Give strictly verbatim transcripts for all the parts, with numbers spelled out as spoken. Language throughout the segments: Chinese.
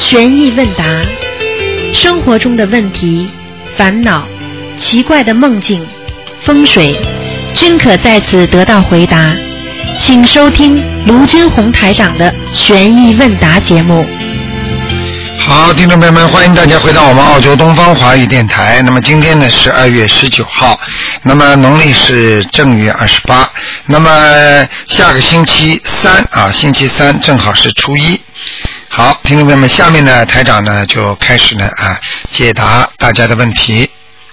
悬疑问答，生活中的问题、烦恼、奇怪的梦境、风水，均可在此得到回答。请收听卢军红台长的悬疑问答节目。 好，听众朋友们，欢迎大家回到我们澳洲东方华语电台。那么今天呢是二月十九号，那么农历是正月二十八，那么下个星期三啊，星期三正好是初一。好，听众朋友们，下面呢台长呢就开始呢啊解答大家的问题。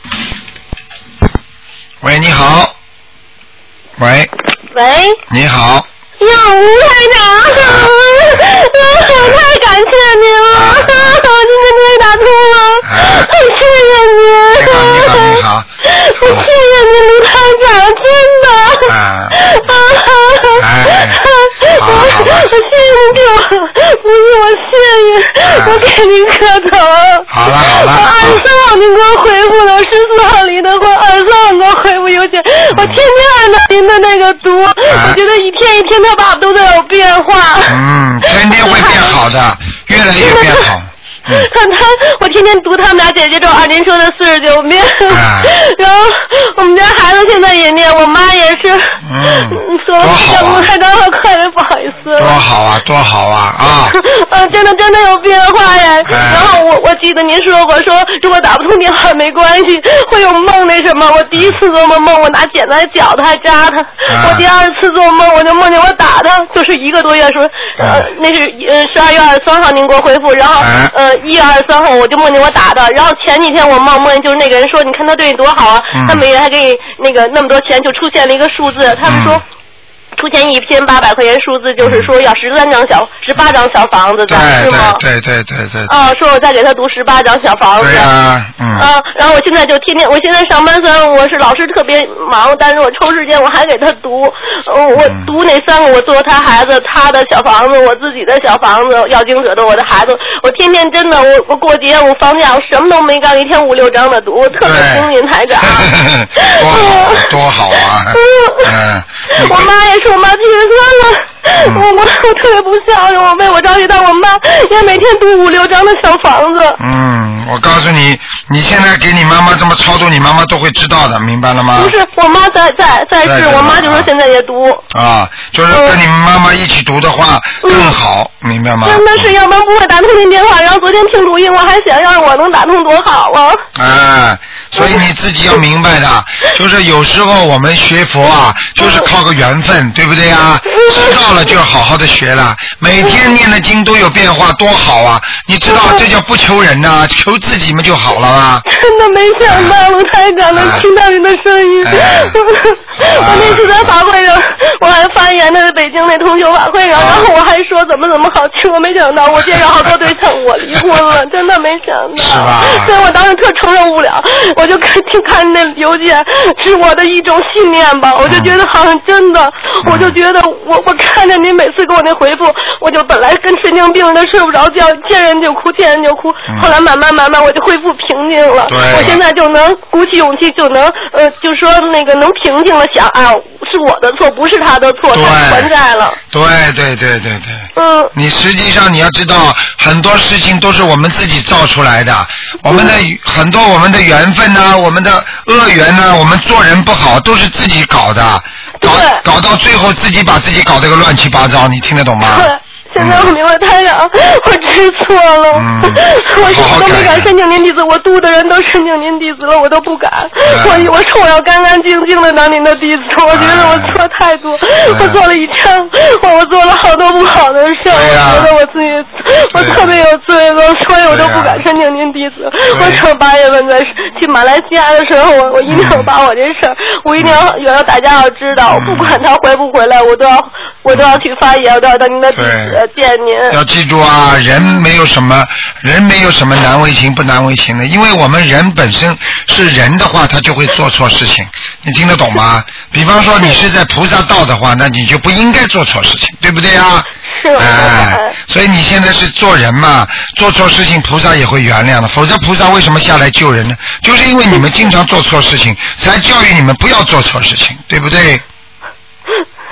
喂，你好。喂。 喂。 你好。 呀，吴台长，太感谢您了，我今天终于打通了，谢谢您。 你好，你好，你好。 我谢谢您，卢台长，真的。啊。哎。好好好。我谢谢您给我，不是我谢谢，我给您磕头。 好了好了。 二十三号您给我回复了，十四号离的婚，二十三号给我回复邮件，我天天按照您的那个读，我觉得一天一天他爸都在有变化。 嗯，天天会变好的，越来越变好。 嗯、他他我天天读他们俩姐姐咒二您说的四十九遍，啊、然后我们家孩子现在也念，我妈也是。 嗯， 说了多太长了，快点，不好意思。 多好啊，多好啊啊！ 嗯，真的真的有变化呀。哎、然后我我记得您说过，说如果打不通电话没关系，会有梦那什么。我第一次做梦梦我拿剪子来绞他，还扎他。啊、我第二次做梦我就梦见我打他，就是一个多月时候，呃，那是呃十二月二十三号您给我回复，然后、啊、呃。一月二十三号我就梦见我打的，然后前几天我梦梦见就是那个人说，你看他对你多好啊，嗯、他每月还给你那个那么多钱，就出现了一个数字，他们说。嗯出现一千八百块钱数字，就是说要十三张小、十八张小房子的，是吗？ 对对对对对。 啊，说我再给他读十八张小房子。 对啊，嗯。 啊，然后我现在就天天，我现在上班虽然我是老师特别忙，但是我抽时间我还给他读，呃、我读那三个，我做他孩子他的小房子，我自己的小房子，要经者的我的孩子，我天天真的，我我过节我放假我什么都没干，一天五六张的读，我特别幸运台长。 多好，多好啊！嗯。 我妈也是。我妈七十三了，嗯、我我我特别不孝顺，我为我着急，但我妈也每天读五六张的小房子。 嗯，我告诉你，你现在给你妈妈这么超度，你妈妈都会知道的，明白了吗？ 不是，我妈在在在世，我妈就说现在也读。 啊，就是跟你妈妈一起读的话、嗯、更好，明白吗？ 真的是，要不然不会打通您电话。然后昨天听录音，我还想要是我能打通多好啊！ 哎，所以你自己要明白的，就是有时候我们学佛啊，就是靠个缘分，对不对啊？知道了就好好的学了，每天念的经都有变化，多好啊！你知道这叫不求人呐、啊，求自己嘛就好了吧？ 真的没想到卢台长能听到您的声音。哎哎、我那次在法会上，我还发言呢，北京那同修法会上，然后我还说怎么怎么好，其实我没想到，我介绍好多对象，我离婚了，真的没想到。 是吧？ 所以我当时特承受不了，我就看去看那邮件，是我的一种信念吧，我就觉得好像真的，嗯、我就觉得我我看着您每次给我那回复，我就本来跟神经病似的睡不着觉，见人就哭，见人就哭，嗯、后来慢慢慢慢我就恢复平静了。 对。 我现在就能鼓起勇气，就能呃，就说那个能平静了想啊，是我的错，不是他的错，他还债了。 对对对对对。 嗯。 你实际上你要知道，很多事情都是我们自己造出来的，我们的、嗯、很多我们的缘分呐、啊，我们的恶缘呐、啊，我们做人不好都是自己搞的。搞搞到最后自己把自己搞得个乱七八糟，你听得懂吗？ 对，现在我明白台长，我知错了，嗯、我什么都没敢申请您弟子，我度的人都申请您弟子了，我都不敢。嗯、我我说我要干干净净的当您的弟子，我觉得我错太多，嗯、我做了一场，我我做了好多不好的事，啊、我觉得我自己我特别有罪恶，所以我都不敢申请您弟子。我说八月份在去马来西亚的时候，我我一定要把我这事儿，嗯、我一定要要大家要知道，嗯、不管他回不回来，我都要我都要去发言，我都要当您的弟子。见您。 要记住啊，人没有什么，人没有什么难为情不难为情的，因为我们人本身是人的话，他就会做错事情，你听得懂吗？比方说你是在菩萨道的话，那你就不应该做错事情，对不对啊？ 是。 哎，所以你现在是做人嘛，做错事情菩萨也会原谅的，否则菩萨为什么下来救人呢？就是因为你们经常做错事情，才教育你们不要做错事情，对不对？ 台长，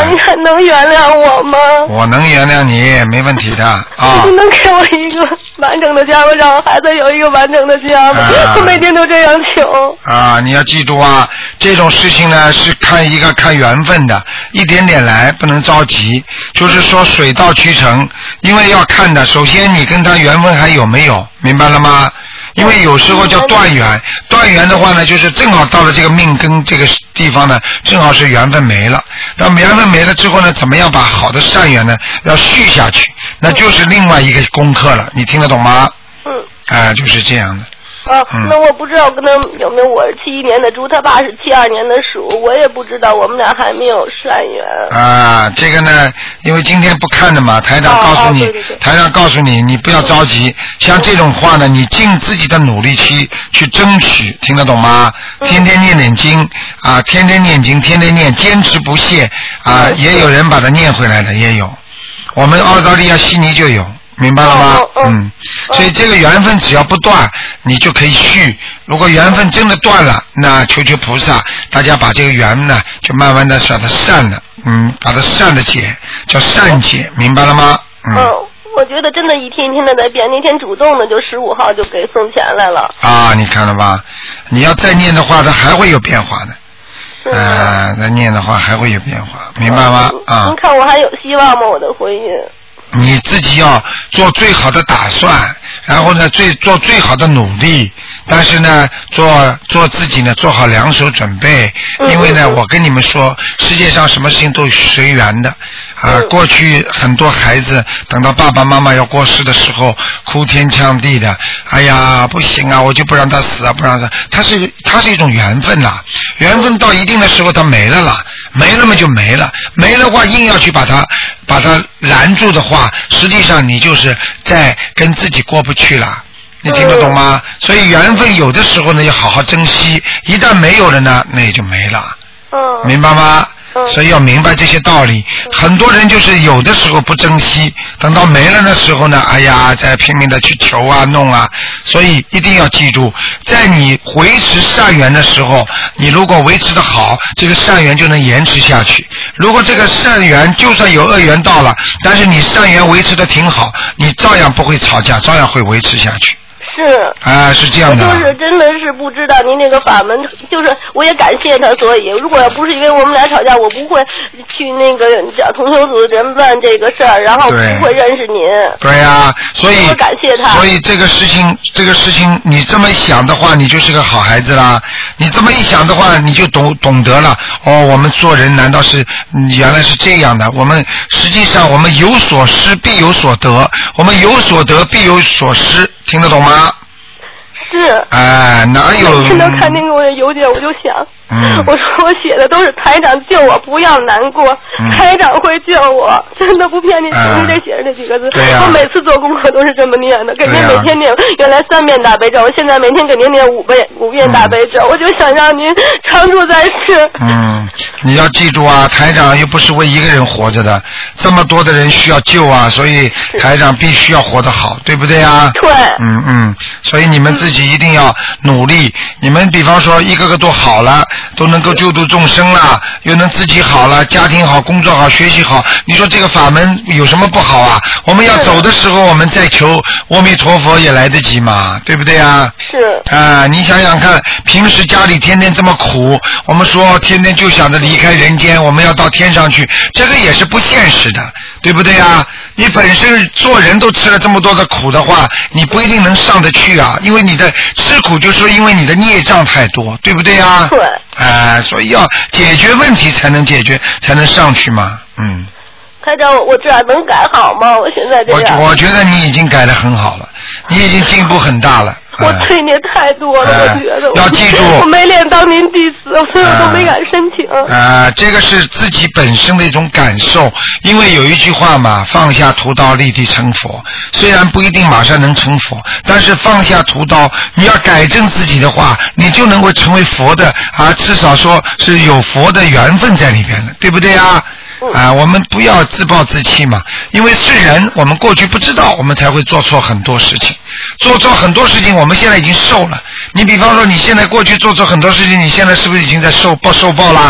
你还能原谅我吗？ 我能原谅你，没问题的啊。 你能给我一个完整的家吗？让我孩子有一个完整的家吗？啊、我每天都这样求。 啊，你要记住啊，这种事情呢是看一个看缘分的，一点点来，不能着急。就是说水到渠成，因为要看的，首先你跟他缘分还有没有，明白了吗？因为有时候叫断缘，断缘的话呢，就是正好到了这个命根这个地方呢，正好是缘分没了。那缘分没了之后呢，怎么样把好的善缘呢要续下去，那就是另外一个功课了。你听得懂吗？ 嗯。 啊，就是这样的。 啊，那我不知道跟他有没有，我是七一年的猪，他爸是七二年的鼠，我也不知道，我们俩还没有善缘。 啊，这个呢，因为今天不看的嘛，台长告诉你， 哦哦对对对台长告诉你，你不要着急，像这种话呢，你尽自己的努力去去争取，听得懂吗？天天念念经啊，天天念经，天天念，坚持不懈啊，也有人把它念回来的，也有，我们澳大利亚悉尼就有。明白了吗？ 哦、 嗯，所以这个缘分只要不断，你就可以续。如果缘分真的断了，那求求菩萨，大家把这个缘呢，就慢慢的把它散了，嗯，把它散的解，叫善解，明白了吗？嗯。 嗯，我觉得真的一天一天的在变，那天主动的就十五号就给送钱来了。 啊，你看了吧？你要再念的话，它还会有变化的。 是啊，再念的话还会有变化，明白吗？ 嗯、 啊。 您看我还有希望吗？我的婚姻。 你自己要做最好的打算，然后呢，最做最好的努力，但是呢，做做自己呢，做好两手准备。因为呢，我跟你们说，世界上什么事情都随缘的啊。过去很多孩子等到爸爸妈妈要过世的时候，哭天抢地的，哎呀，不行啊，我就不让他死啊，不让他，他是他是一种缘分啦，缘分到一定的时候他没了啦，没了嘛就没了，没了话硬要去把它把它拦住的话，实际上你就是在跟自己过不去了，你听得懂吗？所以缘分有的时候呢要好好珍惜，一旦没有了呢，那也就没了。 嗯。 明白吗？所以要明白这些道理。很多人就是有的时候不珍惜，等到没了的时候呢，哎呀，在拼命的去求啊弄啊。所以一定要记住，在你维持善缘的时候，你如果维持的好，这个善缘就能延迟下去。如果这个善缘就算有恶缘到了，但是你善缘维持的挺好，你照样不会吵架，照样会维持下去。 是啊，是这样的。 我就是真的是不知道您这个法门，就是我也感谢他，所以如果要不是因为我们俩吵架，我不会去那个找同修组人办这个事儿，然后不会认识您。 对呀、啊，所以我感谢他。 所以这个事情，这个事情你这么想的话，你就是个好孩子啦。你这么一想的话，你就懂懂得了。哦，我们做人难道是原来是这样的？我们实际上我们有所失必有所得，我们有所得必有所失，听得懂吗？ 是。 哎，哪有？ 每次都看那个我的邮件，我就想， 嗯、 我说我写的都是台长救我，不要难过，嗯、台长会救我，真的不骗你，就是这写着这几个字。 对呀、 啊。我每次做功课都是这么念的，给您每天念，原来三遍大悲咒，我现在每天给您念五遍五遍大悲咒，嗯、我就想让您常驻在世。 嗯，你要记住啊，台长又不是为一个人活着的，这么多的人需要救啊，所以台长必须要活得好，对不对啊？ 对。 嗯嗯，所以你们自己一定要努力。你们比方说一个个都好了，都能够救度众生了，又能自己好了，家庭好，工作好，学习好，你说这个法门有什么不好啊？我们要走的时候，我们再求阿弥陀佛也来得及嘛，对不对啊？ 是。 啊、呃，你想想看，平时家里天天这么苦，我们说天天就想着离开人间，我们要到天上去，这个也是不现实的，对不对啊？你本身做人都吃了这么多的苦的话，你不一定能上得去啊，因为你的吃苦就是说因为你的孽障太多，对不对啊？ 对。 啊、呃，所以要解决问题才能解决，才能上去嘛，嗯。 台长，我这样能改好吗？我现在这样。 我我觉得你已经改得很好了，你已经进步很大了。 我罪孽太多了， 呃、 我觉得。 要记住， 我没练当您弟子，所以我都没敢申请。 啊、呃呃，这个是自己本身的一种感受，因为有一句话嘛，放下屠刀立地成佛。虽然不一定马上能成佛，但是放下屠刀，你要改正自己的话，你就能够成为佛的啊，至少说是有佛的缘分在里边了，对不对啊？啊，我们不要自暴自弃嘛，因为是人，我们过去不知道，我们才会做错很多事情，做错很多事情，我们现在已经受了。你比方说，你现在过去做错很多事情，你现在是不是已经在受报受报啦？ 是。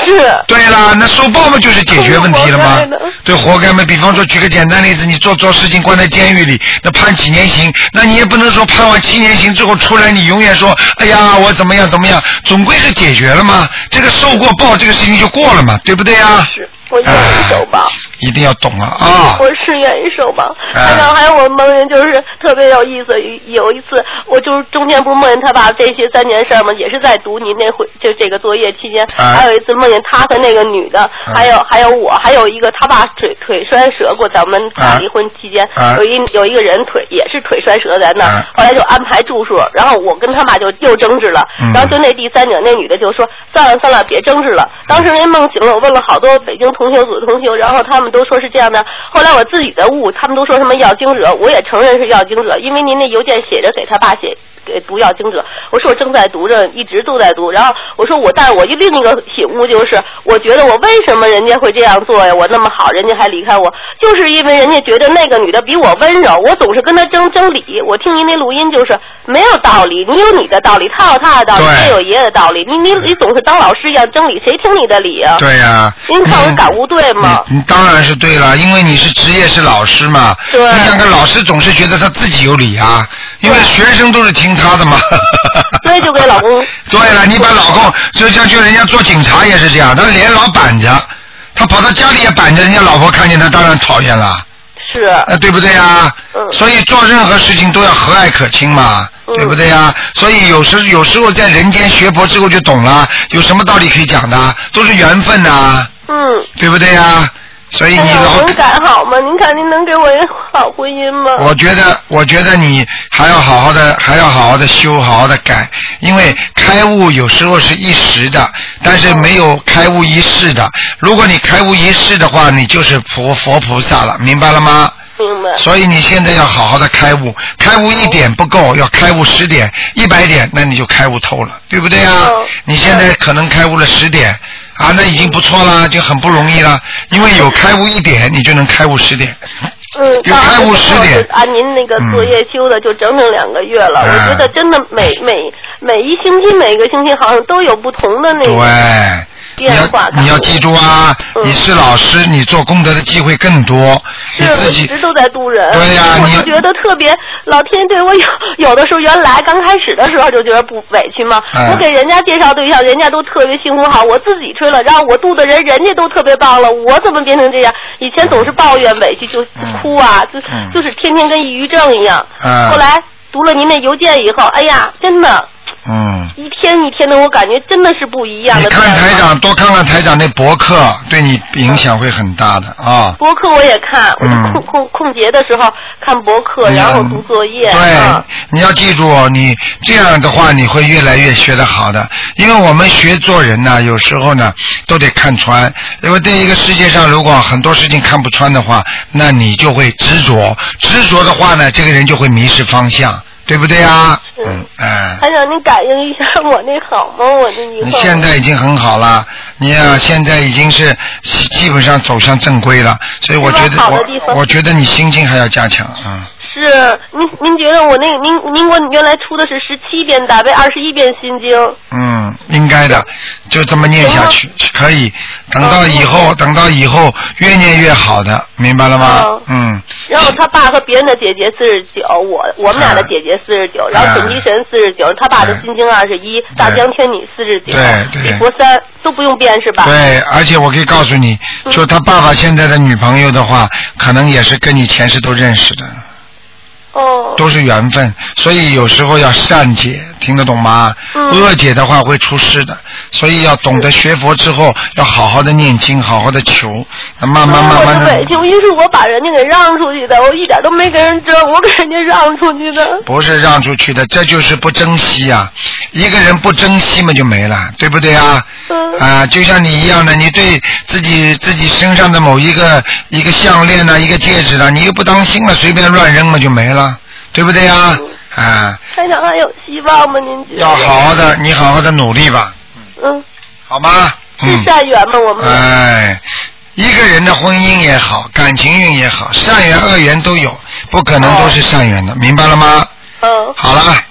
是。 对了，那受报嘛就是解决问题了吗？对，活该嘛。比方说，举个简单例子，你做错事情关在监狱里，那判几年刑，那你也不能说判完七年刑之后出来，你永远说，哎呀，我怎么样怎么样，总归是解决了嘛。这个受过报，这个事情就过了嘛，对不对呀？ 是。我愿意受报、啊， 一定要懂啊啊！ 我是愿意受报。还有还有，我梦见就是特别有意思。有一次，我就是中间不是梦见他把这些三件事嘛，也是在读你那回就这个作业期间。啊、还有一次梦见他和那个女的，啊、还有还有我，还有一个他爸腿腿摔折过。咱们俩离婚期间，啊、有一有一个人腿也是腿摔折在那儿、啊，后来就安排住宿，然后我跟他爸就又争执了。嗯、然后就那第三者那女的就说：“算了算了，别争执了。”当时人梦醒了，我问了好多北京同学组的同学，然后他们都说是这样的。后来我自己的悟，他们都说什么要经者，我也承认是要经者，因为您那邮件写着给他爸写给读要经者，我说我正在读着，一直都在读。然后我说我，但是我另一个醒悟就是，我觉得我为什么人家会这样做呀？我那么好，人家还离开我，就是因为人家觉得那个女的比我温柔，我总是跟她争争理。我听您那录音就是没有道理，你有你的道理，他有他的道理，爷有爷的道理，你你你总是当老师一样争理，谁听你的理啊？ 对呀、啊， 您看我感悟对吗？ 你当然是对了，因为你是职业是老师嘛。 对。 你想看老师总是觉得他自己有理啊，因为学生都是听他的嘛。 所以就给老公。 对了，你把老公就像就人家做警察也是这样，他脸老板着，他跑到家里也板着，人家老婆看见他当然讨厌了。 是。 呃，对不对啊？ 嗯。 所以做任何事情都要和蔼可亲嘛。 嗯、 对不对呀？所以有时有时候在人间学佛之后就懂了，有什么道理可以讲的，都是缘分呐、啊。 嗯。 对不对呀？所以你老能改好吗？您看您能给我一个好婚姻吗？ 我觉得，我觉得你还要好好的，还要好好的修，好好的改，因为开悟有时候是一时的，但是没有开悟一世的。如果你开悟一世的话，你就是佛佛菩萨了，明白了吗？ 明白。所以你现在要好好的开悟，开悟一点不够，要开悟十点、一百点，那你就开悟透了，对不对啊？ 嗯、 你现在可能开悟了十点。啊，那已经不错了，就很不容易了。因为有开悟一点，你就能开悟十点。 嗯， 有开悟十点。 按您那个作业修的就整整两个月了，嗯、我觉得真的每每每一星期每个星期好像都有不同的那个。 对。你要你要记住啊、嗯！你是老师，你做功德的机会更多。 是， 你自己一直都在度人。 对呀、啊， 我就觉得特别，老天对我有有的时候，原来刚开始的时候就觉得不委屈嘛。嗯、我给人家介绍对象，人家都特别幸福好，我自己吹了，然后我度的人，人家都特别棒了，我怎么变成这样？以前总是抱怨委屈就哭啊，嗯、就、嗯、就是天天跟抑郁症一样。 嗯、 后来读了您那邮件以后，哎呀，真的。 嗯， 一天一天的，我感觉真的是不一样的。 你看台长，多看看台长那博客，对你影响会很大的啊。 博客我也看，我就空空空节的时候看博客，然后读作业。 对， 啊、 你要记住，你这样的话，你会越来越学得好的。因为我们学做人呢，有时候呢都得看穿。因为在一个世界上，如果很多事情看不穿的话，那你就会执着。执着的话呢，这个人就会迷失方向。对不对啊？嗯，哎。 还想您感应一下我那好吗？我这以后。 你现在已经很好了，你啊，现在已经是基本上走向正规了，所以我觉得我我觉得你心经还要加强啊。嗯是，您您觉得我那您您我原来出的是十七遍大悲，二十一遍心经。 嗯，应该的，就这么念下去，可以。等到以后，嗯、等到以后越念越好的，明白了吗？嗯。嗯然后他爸和别人的姐姐四十九，我我们俩的姐姐四十九，然后准提神四十九，他爸的心经二十一，大江天女四十九，礼佛三都不用变是吧？ 对，而且我可以告诉你，就他爸爸现在的女朋友的话，可能也是跟你前世都认识的。 哦， 都是缘分，所以有时候要善解，听得懂吗？ 嗯、 恶解的话会出事的，所以要懂得学佛之后，要好好的念经，好好的求，那慢慢慢慢的。 我是委屈，因为是我把人家给让出去的，我一点都没跟人争，我给人家让出去的。 不是让出去的，这就是不珍惜啊！一个人不珍惜嘛就没了，对不对啊？ 嗯。 啊，就像你一样的，你对自己自己身上的某一个一个项链呢、啊，一个戒指呢，你又不当心了，随便乱扔嘛就没了。对不对呀？嗯、啊！ 台长还有希望吗？您觉得？ 要好好的，你好好的努力吧。 嗯。 好吗？ 是善缘吗？我们。 哎，一个人的婚姻也好，感情运也好，善缘恶缘都有，不可能都是善缘的，哦、明白了吗？ 嗯。 好了，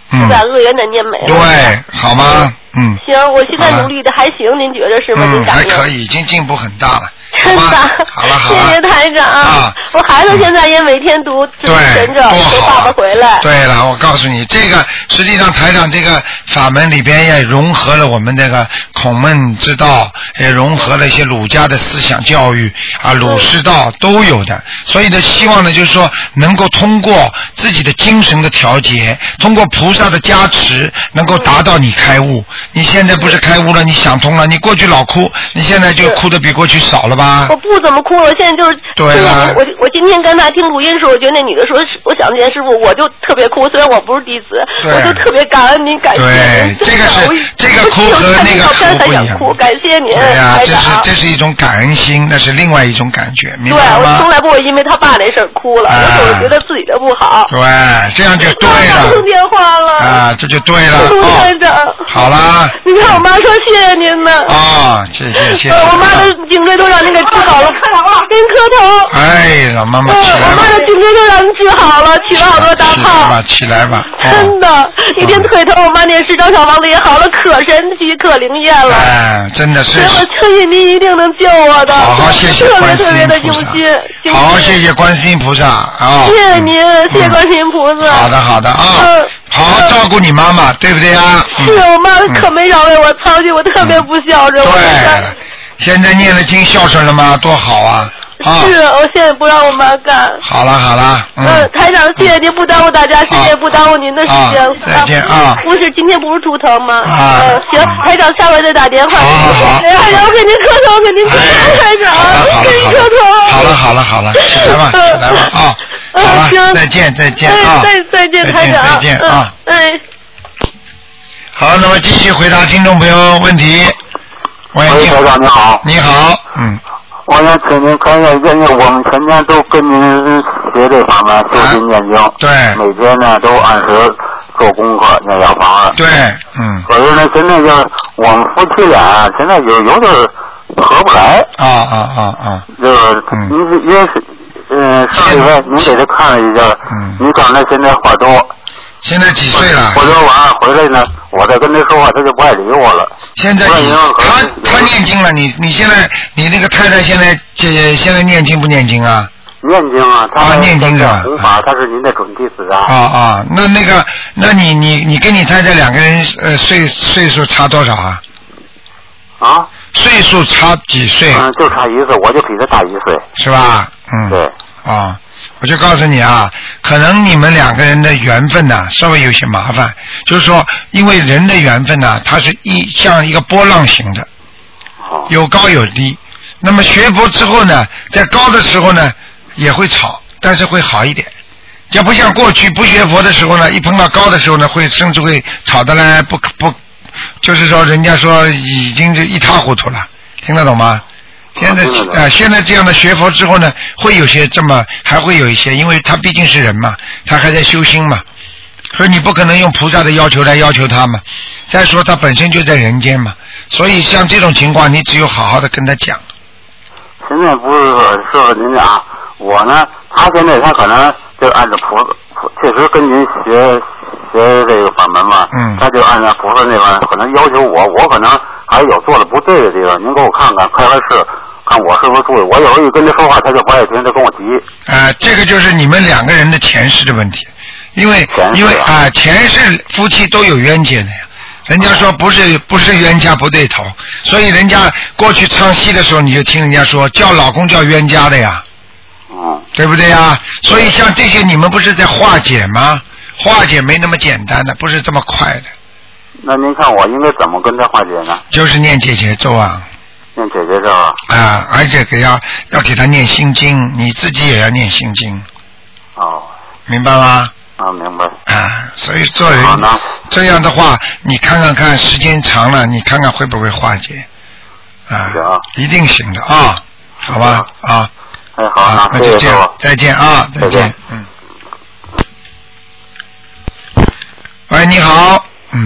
是把恶缘的念没了。 对，好吗？嗯。 行，我现在努力的还行，您觉得是吗？ 嗯，还可以，已经进步很大了。 真的， 好了好了， 谢谢台长。啊，我孩子现在也每天读自己神咒，求爸爸回来。 对了，我告诉你，这个实际上台长这个法门里边也融合了我们这个孔孟之道，也融合了一些儒家的思想教育啊，儒释道都有的。所以呢，希望呢就是说能够通过自己的精神的调节，通过菩萨的加持，能够达到你开悟。你现在不是开悟了，你想通了，你过去老哭，你现在就哭的比过去少了吧？ 我不怎么哭了，现在就是对了。 我我今天刚才听录音的时候，我觉得那女的说，我想见师傅，我就特别哭。虽然我不是弟子，我就特别感恩您，感谢您。 对，这个是这个哭和那个哭不一样。 感谢您， 对呀，这是这是一种感恩心，那是另外一种感觉，明白吗？ 对，我从来不会因为他爸那事儿哭了，有时候觉得自己的不好。 对，这样就对了。 打通电话了。 啊，这就对了。 卢台长。 好啦。 你看我妈说谢谢您呢。 啊，谢谢谢谢。 我妈的颈椎都让您给治好了，给您磕头。 哎，老妈妈起来吧。 我妈的颈椎都让您治好了，起了好多大泡。 起来吧，起来吧。 真的，一天腿疼，我妈念十张小房子也好了，可神奇可灵验了。 哎，真的是。 我相信您一定能救我的。 好好谢谢观世音菩萨。好好谢谢观世音菩萨啊！ 谢谢您，谢谢观世音菩萨。 好的好的啊，好好照顾你妈妈，对不对呀？ 是我妈可没少为我操心，我特别不孝顺。 对，现在念了经孝顺了吗？多好啊！啊、 是，我现在不让我妈干。 好了好了，嗯， 嗯台长，谢谢您不耽误大家时间，啊、不耽误您的时间。 啊、再见啊！ 不是，今天不是图腾吗？ 啊， 呃、行，台长下回再打电话。 好好好。 台长，给您磕头，给您磕头，台长，给您磕头。 好了好了好了，起来吧，起来吧啊！好了，再见再见啊！ 再再见，台长， 再见啊！ 哎。 好，那么继续回答听众朋友问题。喂， 台长你好。 你好，嗯。 我想请您看一下，因为我们全天都跟您学这方面修心念经， 对， 每天呢都按时做功课念小房子， 对，嗯。 可是呢，现在就是我们夫妻俩现在有有点合不来。 啊啊啊啊！ 就是，嗯，您因为是，嗯，上礼拜您给他看了一下，嗯，您刚才现在话多。 现在几岁了？ 我说完回来呢，我再跟他说话，他就不爱理我了。 现在你他他念经了，你你现在你那个太太现在这现在念经不念经啊？ 念经啊，他念经的弘法，他是您的准弟子啊。 啊啊，那那个，那你你你跟你太太两个人呃岁岁数差多少啊？ 啊？ 岁数差几岁？ 嗯，就差一岁，我就比他大一岁。 是吧？嗯。 对。 啊。我就告诉你啊，可能你们两个人的缘分呢、啊、稍微有些麻烦，就是说，因为人的缘分呢、啊，它是一像一个波浪形的，有高有低。那么学佛之后呢，在高的时候呢也会吵，但是会好一点。要不像过去不学佛的时候呢，一碰到高的时候呢，会甚至会吵得来不不，就是说人家说已经就一塌糊涂了，听得懂吗？现在啊、呃，现在这样的学佛之后呢，会有些这么，还会有一些，因为他毕竟是人嘛，他还在修心嘛，所以你不可能用菩萨的要求来要求他嘛。再说他本身就在人间嘛，所以像这种情况，你只有好好的跟他讲。 现在不是说师傅您讲，我呢，他现在他可能就按照菩萨，确实跟您学学这个法门嘛， 嗯， 他就按照菩萨那边可能要求我，我可能还有做的不对的地方，您给我看看，开开示。看我是不是注意，我有时候一跟他说话，他就不爱听，他跟我急。 啊、呃，这个就是你们两个人的前世的问题，因为因为啊、呃，前世夫妻都有冤结的呀。人家说不是不是冤家不对头，所以人家过去唱戏的时候，你就听人家说叫老公叫冤家的呀， 嗯， 对不对呀？所以像这些你们不是在化解吗？化解没那么简单的，不是这么快的。 那您看我应该怎么跟他化解呢？ 就是念解结咒啊。 念姐姐咒啊， 啊，而且给要要给他念心经，你自己也要念心经。 哦， 明白吗？ 啊，明白。 啊，所以做人这样的话，你看看看，时间长了，你看看会不会化解？啊，一定行的啊，好吧啊。 哎，好， 那那就这样，再见啊，再见，嗯。喂，你好。 嗯。哎，你好。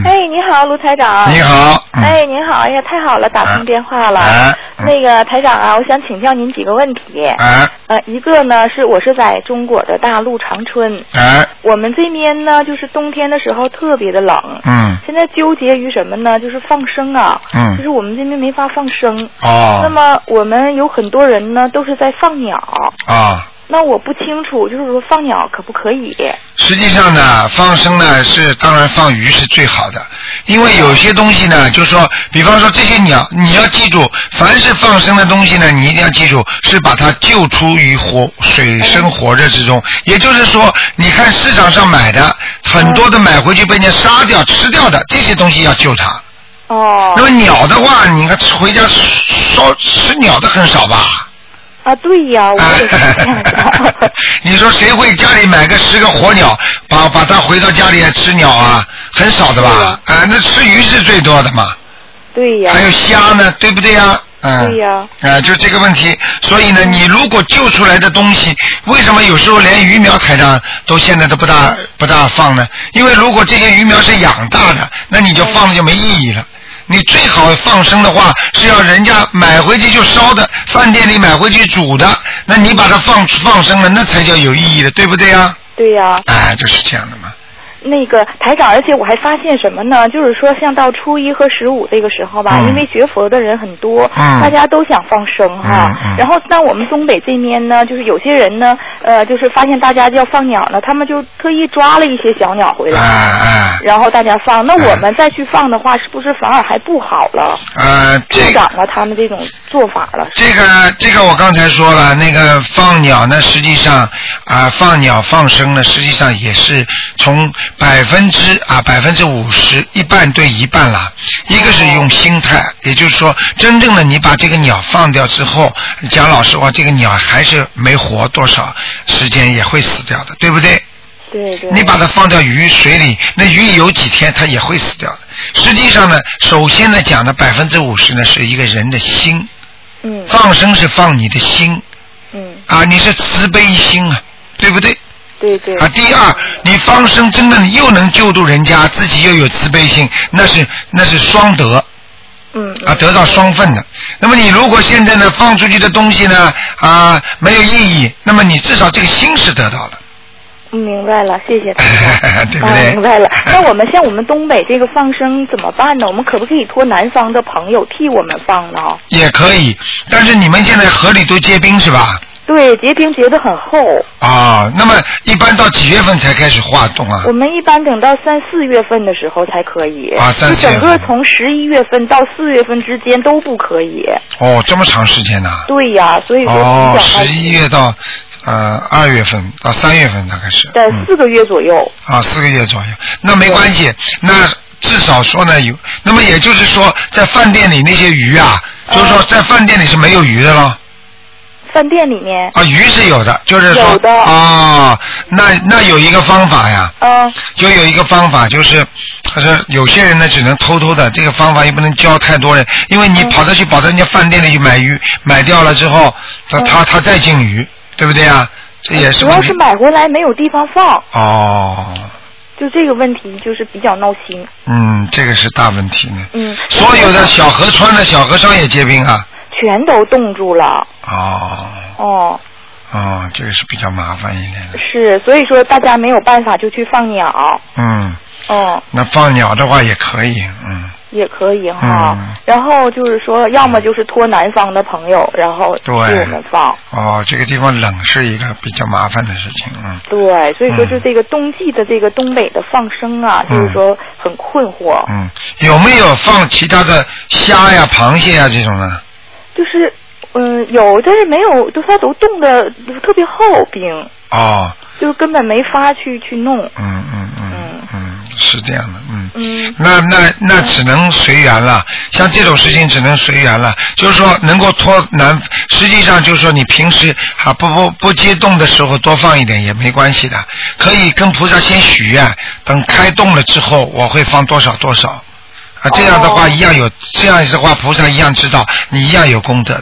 好，卢台长。 你好。 嗯、哎，您好，哎呀，太好了，打通电话了。 啊嗯、 那个台长啊，我想请教您几个问题。 啊。 呃，一个呢是我是在中国的大陆长春。 啊。 我们这边呢，就是冬天的时候特别的冷。 嗯。 现在纠结于什么呢？就是放生啊。 嗯。 就是我们这边没法放生。 哦。 那么我们有很多人呢，都是在放鸟。 啊。 那我不清楚，就是说放鸟可不可以？ 实际上呢，放生呢是当然放鱼是最好的，因为有些东西呢，就是说，比方说这些鸟，你要记住，凡是放生的东西呢，你一定要记住是把它救出于活水深火热之中。也就是说，你看市场上买的很多的买回去被人家杀掉吃掉的这些东西要救它。 哦。 那么鸟的话，你看回家烧吃鸟的很少吧？ 啊，对呀，我也是这样的。 你说谁会家里买个十个活鸟，把把它回到家里来吃鸟啊？很少的吧？啊、呃，那吃鱼是最多的嘛。 对呀。 还有虾呢，对不对呀？嗯。 对呀。 啊、呃，就这个问题，所以呢，你如果救出来的东西，为什么有时候连鱼苗台上都现在都不大不大放呢？因为如果这些鱼苗是养大的，那你就放了就没意义了。你最好放生的话是要人家买回去就烧的，饭店里买回去煮的，那你把它放放生了，那才叫有意义的，对不对呀？ 对呀。 哎，就是这样的嘛。 那个台长，而且我还发现什么呢？就是说，像到初一和十五这个时候吧，嗯、因为学佛的人很多， 嗯、 大家都想放生哈。 嗯嗯、 然后，但我们东北这边呢，就是有些人呢，呃，就是发现大家要放鸟呢，他们就特意抓了一些小鸟回来， 啊、 然后大家放。那我们再去放的话，是不是反而还不好了？ 呃， 助长了他们这种做法了。 这个，这个我刚才说了，那个放鸟呢，实际上啊、呃，放鸟放生呢，实际上也是从百分之啊百分之五十一半对一半啦。一个是用心态，也就是说，真正的你把这个鸟放掉之后，讲老实话，这个鸟还是没活多少时间，也会死掉的，对不对？ 对对。 你把它放到鱼水里，那鱼有几天它也会死掉的。实际上呢，首先呢讲的百分之五十呢是一个人的心。 嗯。 放生是放你的心。 嗯。 啊，你是慈悲心啊，对不对？ 对对。 啊，第二，你放生真的又能救度人家，自己又有慈悲心，那是那是双德。 嗯。 啊，得到双份的。那么你如果现在呢放出去的东西呢啊没有意义，那么你至少这个心是得到了。 明白了，谢谢大家。对不对？ 啊、明白了。那我们像我们东北这个放生怎么办呢？我们可不可以托南方的朋友替我们放呢？ 也可以，但是你们现在河里都结冰是吧？ 对，结冰结得很厚。 啊，那么一般到几月份才开始化冻啊？ 我们一般等到三四月份的时候才可以。 啊，三四月份。 就整个从十一月份到四月份之间都不可以。 哦，这么长时间呢、啊？ 对呀，所以说哦，十一月到呃二月份到三月份大概是。 在四个月左右。 嗯、啊，四个月左右，那没关系，那至少说呢有，那么也就是说，在饭店里那些鱼啊，嗯、就是说在饭店里是没有鱼的咯。 饭店里面啊，鱼是有的，就是说有的啊，那那有一个方法呀， 嗯， 就有一个方法，就是他说有些人呢只能偷偷的，这个方法也不能教太多人，因为你跑到去跑到人家饭店里去买鱼，买掉了之后，他、嗯、他他再进鱼，对不对啊？这也是主要是买回来没有地方放。 哦。 就这个问题就是比较闹心。 嗯，这个是大问题呢。 嗯。 所有的小河川的小河上也结冰啊。 全都冻住了。 哦。 哦。 哦，这个是比较麻烦一点的。 是，所以说大家没有办法就去放鸟。 嗯。 哦。 那放鸟的话也可以，嗯。 也可以哈、 嗯， 然后就是说，要么就是托南方的朋友，然后替我们放。 哦，这个地方冷是一个比较麻烦的事情，嗯。 对，所以说就这个冬季的这个东北的放生啊， 嗯、 就是说很困惑。 嗯，有没有放其他的虾呀、螃蟹呀这种呢？ 就是嗯，有，但是没有，就它都冻的特别厚冰。 哦。 就根本没法去去弄。 嗯嗯嗯嗯，是这样的，嗯。 嗯。 那那那只能随缘了，像这种事情只能随缘了。就是说能够托南，实际上就是说你平时啊不不不接冻的时候多放一点也没关系的，可以跟菩萨先许愿，等开冻了之后我会放多少多少，啊这样的话一样有，这样的话菩萨一样知道，你一样有功德的。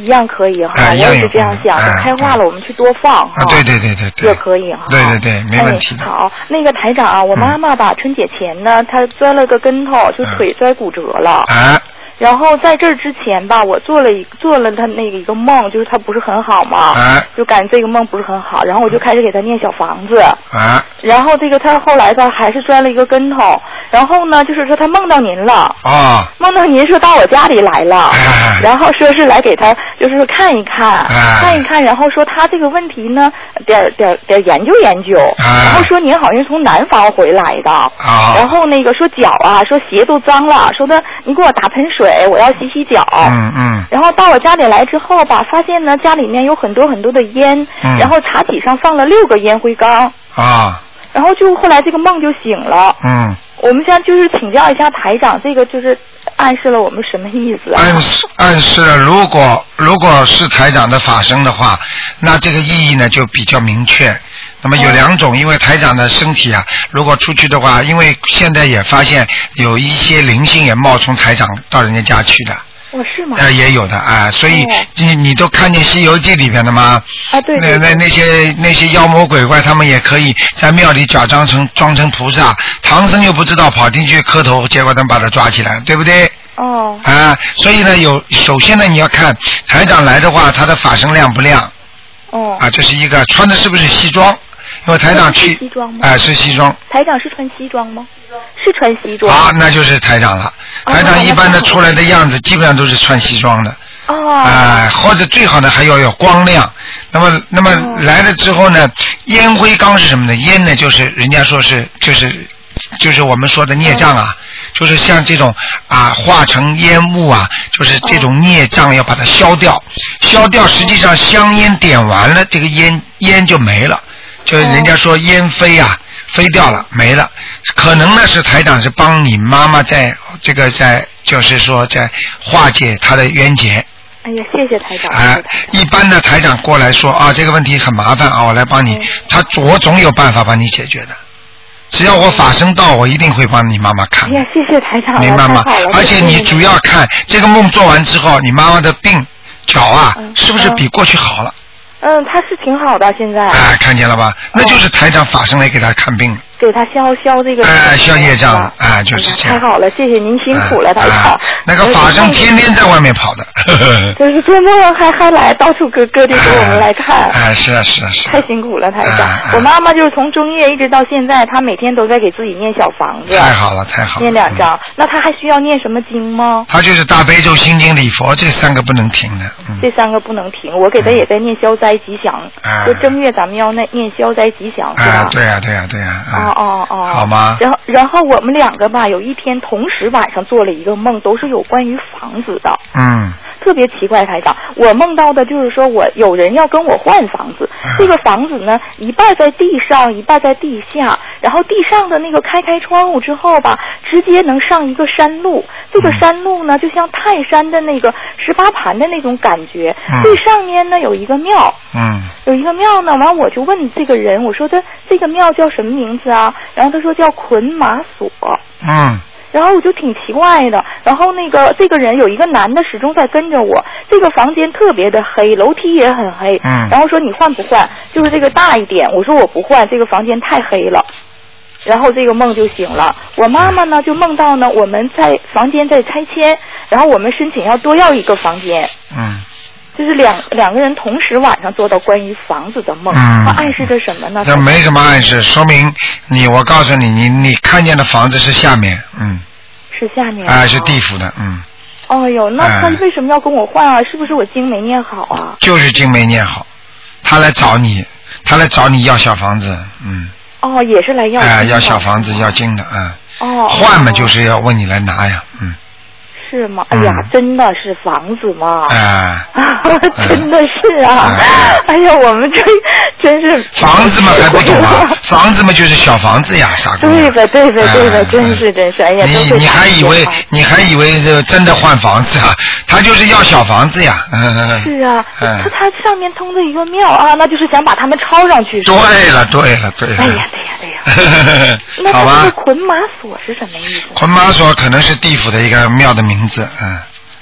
一样可以哈， 啊、 我也是这样想的。 啊、 开化了，我们去多放哈。 啊，对对对对对， 也可以哈。 对对对，没问题的。 哎、好，那个台长啊，我妈妈吧，春节前呢，她摔了个跟头，就腿摔骨折了。 啊。 然后在这之前吧，我做了一做了他那个一个梦，就是他不是很好嘛， 啊、 就感觉这个梦不是很好，然后我就开始给他念小房子， 啊， 然后这个他后来吧还是摔了一个跟头，然后呢就是说他梦到您了， 啊， 梦到您说到我家里来了， 啊、 然后说是来给他就是说看一看， 啊、 看一看，然后说他这个问题呢得得得研究研究， 啊、 然后说您好像从南方回来的， 啊， 然后那个说脚啊，说鞋都脏了，说的你给我打盆水，我要洗洗脚。 嗯嗯。 然后到我家里来之后吧，发现呢家里面有很多很多的烟， 嗯、 然后茶几上放了六个烟灰缸。 啊。 然后就后来这个梦就醒了。 嗯。 我们现在就是请教一下台长，这个就是暗示了我们什么意思、啊？ 暗示暗示了，如果如果是台长的法身的话，那这个意义呢就比较明确。那么有两种，因为台长的身体啊，如果出去的话，因为现在也发现有一些灵性也冒充台长到人家家去的。 哦，是吗？ 呃，也有的啊、呃，所以、哦、你你都看见《西游记》里边的吗？ 啊，对对对。 那那那些那些妖魔鬼怪，他们也可以在庙里假装成装成菩萨，唐僧又不知道跑进去磕头，结果他们把他抓起来，对不对？ 哦。 啊、呃，所以呢，有首先呢，你要看台长来的话，他的法身亮不亮？ 哦。 啊，这是一个，穿的是不是西装？因为台长去， 是西装吗？ 哎、呃，是西装。 台长是穿西装吗？是穿西装。 好，那就是台长了。台长一般的出来的样子，基本上都是穿西装的。 哦。 啊、呃，或者最好呢还要有光亮。那么，那么来了之后呢，烟灰缸是什么呢？烟呢，就是人家说是就是就是我们说的孽障啊，就是像这种啊化成烟雾啊，就是这种孽障要把它消掉。消掉，实际上香烟点完了，这个烟烟就没了。就是人家说烟飞啊，飞掉了，没了。可能呢是台长是帮你妈妈在这个在，就是说在化解她的冤结。 哎呀，谢谢台长。 啊、呃，一般的台长过来说啊，这个问题很麻烦啊，我来帮你，嗯、他我总有办法帮你解决的。只要我法身到，我一定会帮你妈妈看。 哎呀，谢谢台长， 明白吗？而且你主要看这个梦做完之后，你妈妈的病脚啊，嗯、是不是比过去好了？ 嗯，他是挺好的，现在。 哎，看见了吧？那就是台长法身来给他看病了。 给他消消这个。 哎，消业障了，哎，就是这样。 太好了，谢谢您辛苦了，台长。 那个法身天天在外面跑的。 就是做梦还还来到处各各地给我们来看。 哎，是啊是啊是。 太辛苦了，台长。我妈妈就是从正月一直到现在，她每天都在给自己念小房子。 太好了，太好了。 念两张，那她还需要念什么经吗？ 她就是大悲咒、心经、礼佛这三个不能停的。 这三个不能停，我给她也在念消灾吉祥。就正月咱们要念念消灾吉祥，是吧？ 啊，对呀对呀对呀。 哦哦哦。 好吗？ 然后，然后我们两个吧，有一天同时晚上做了一个梦，都是有关于房子的。 嗯。 特别奇怪，台长，我梦到的就是说我有人要跟我换房子，嗯、这个房子呢，一半在地上，一半在地下，然后地上的那个开开窗户之后吧，直接能上一个山路，这个山路呢，就像泰山的那个十八盘的那种感觉， 嗯、 最上面呢有一个庙。 嗯。 有一个庙呢，完我就问这个人，我说的这个庙叫什么名字啊？然后他说叫捆马所。 嗯。 然后我就挺奇怪的，然后那个这个人有一个男的始终在跟着我，这个房间特别的黑，楼梯也很黑。 嗯。 然后说你换不换？就是这个大一点，我说我不换，这个房间太黑了。然后这个梦就醒了，我妈妈呢就梦到呢我们在房间在拆迁，然后我们申请要多要一个房间。 嗯。 就是两两个人同时晚上做到关于房子的梦，它、嗯、暗示着什么呢？ 这没什么暗示，说明你，我告诉你，你你看见的房子是下面，嗯， 是下面啊、呃，是地府的，嗯。 哦哟，那他为什么要跟我换啊？是不是我经没念好啊？ 就是经没念好，他来找你，他来找你要小房子，嗯。 哦，也是来要。 哎、呃，要小房子要经的，嗯。 哦。 换嘛，就是要问你来拿呀，嗯。 是吗？哎呀，嗯、真的是房子吗？ 啊、 呃，真的是啊！呃、哎呀，我们这真是房子嘛还不懂啊？房子嘛就是小房子呀，傻姑娘。 对吧？对吧？对吧？呃、真是真是，哎呀， 你你还以为你还以为这真的换房子啊？他就是要小房子呀。 是啊，他他上面通着一个庙啊，那就是想把他们抄上去。 对了，对了，对了。 哎呀，对呀，对呀。那这个捆马所是什么意思？ 捆马所可能是地府的一个庙的名字，嗯。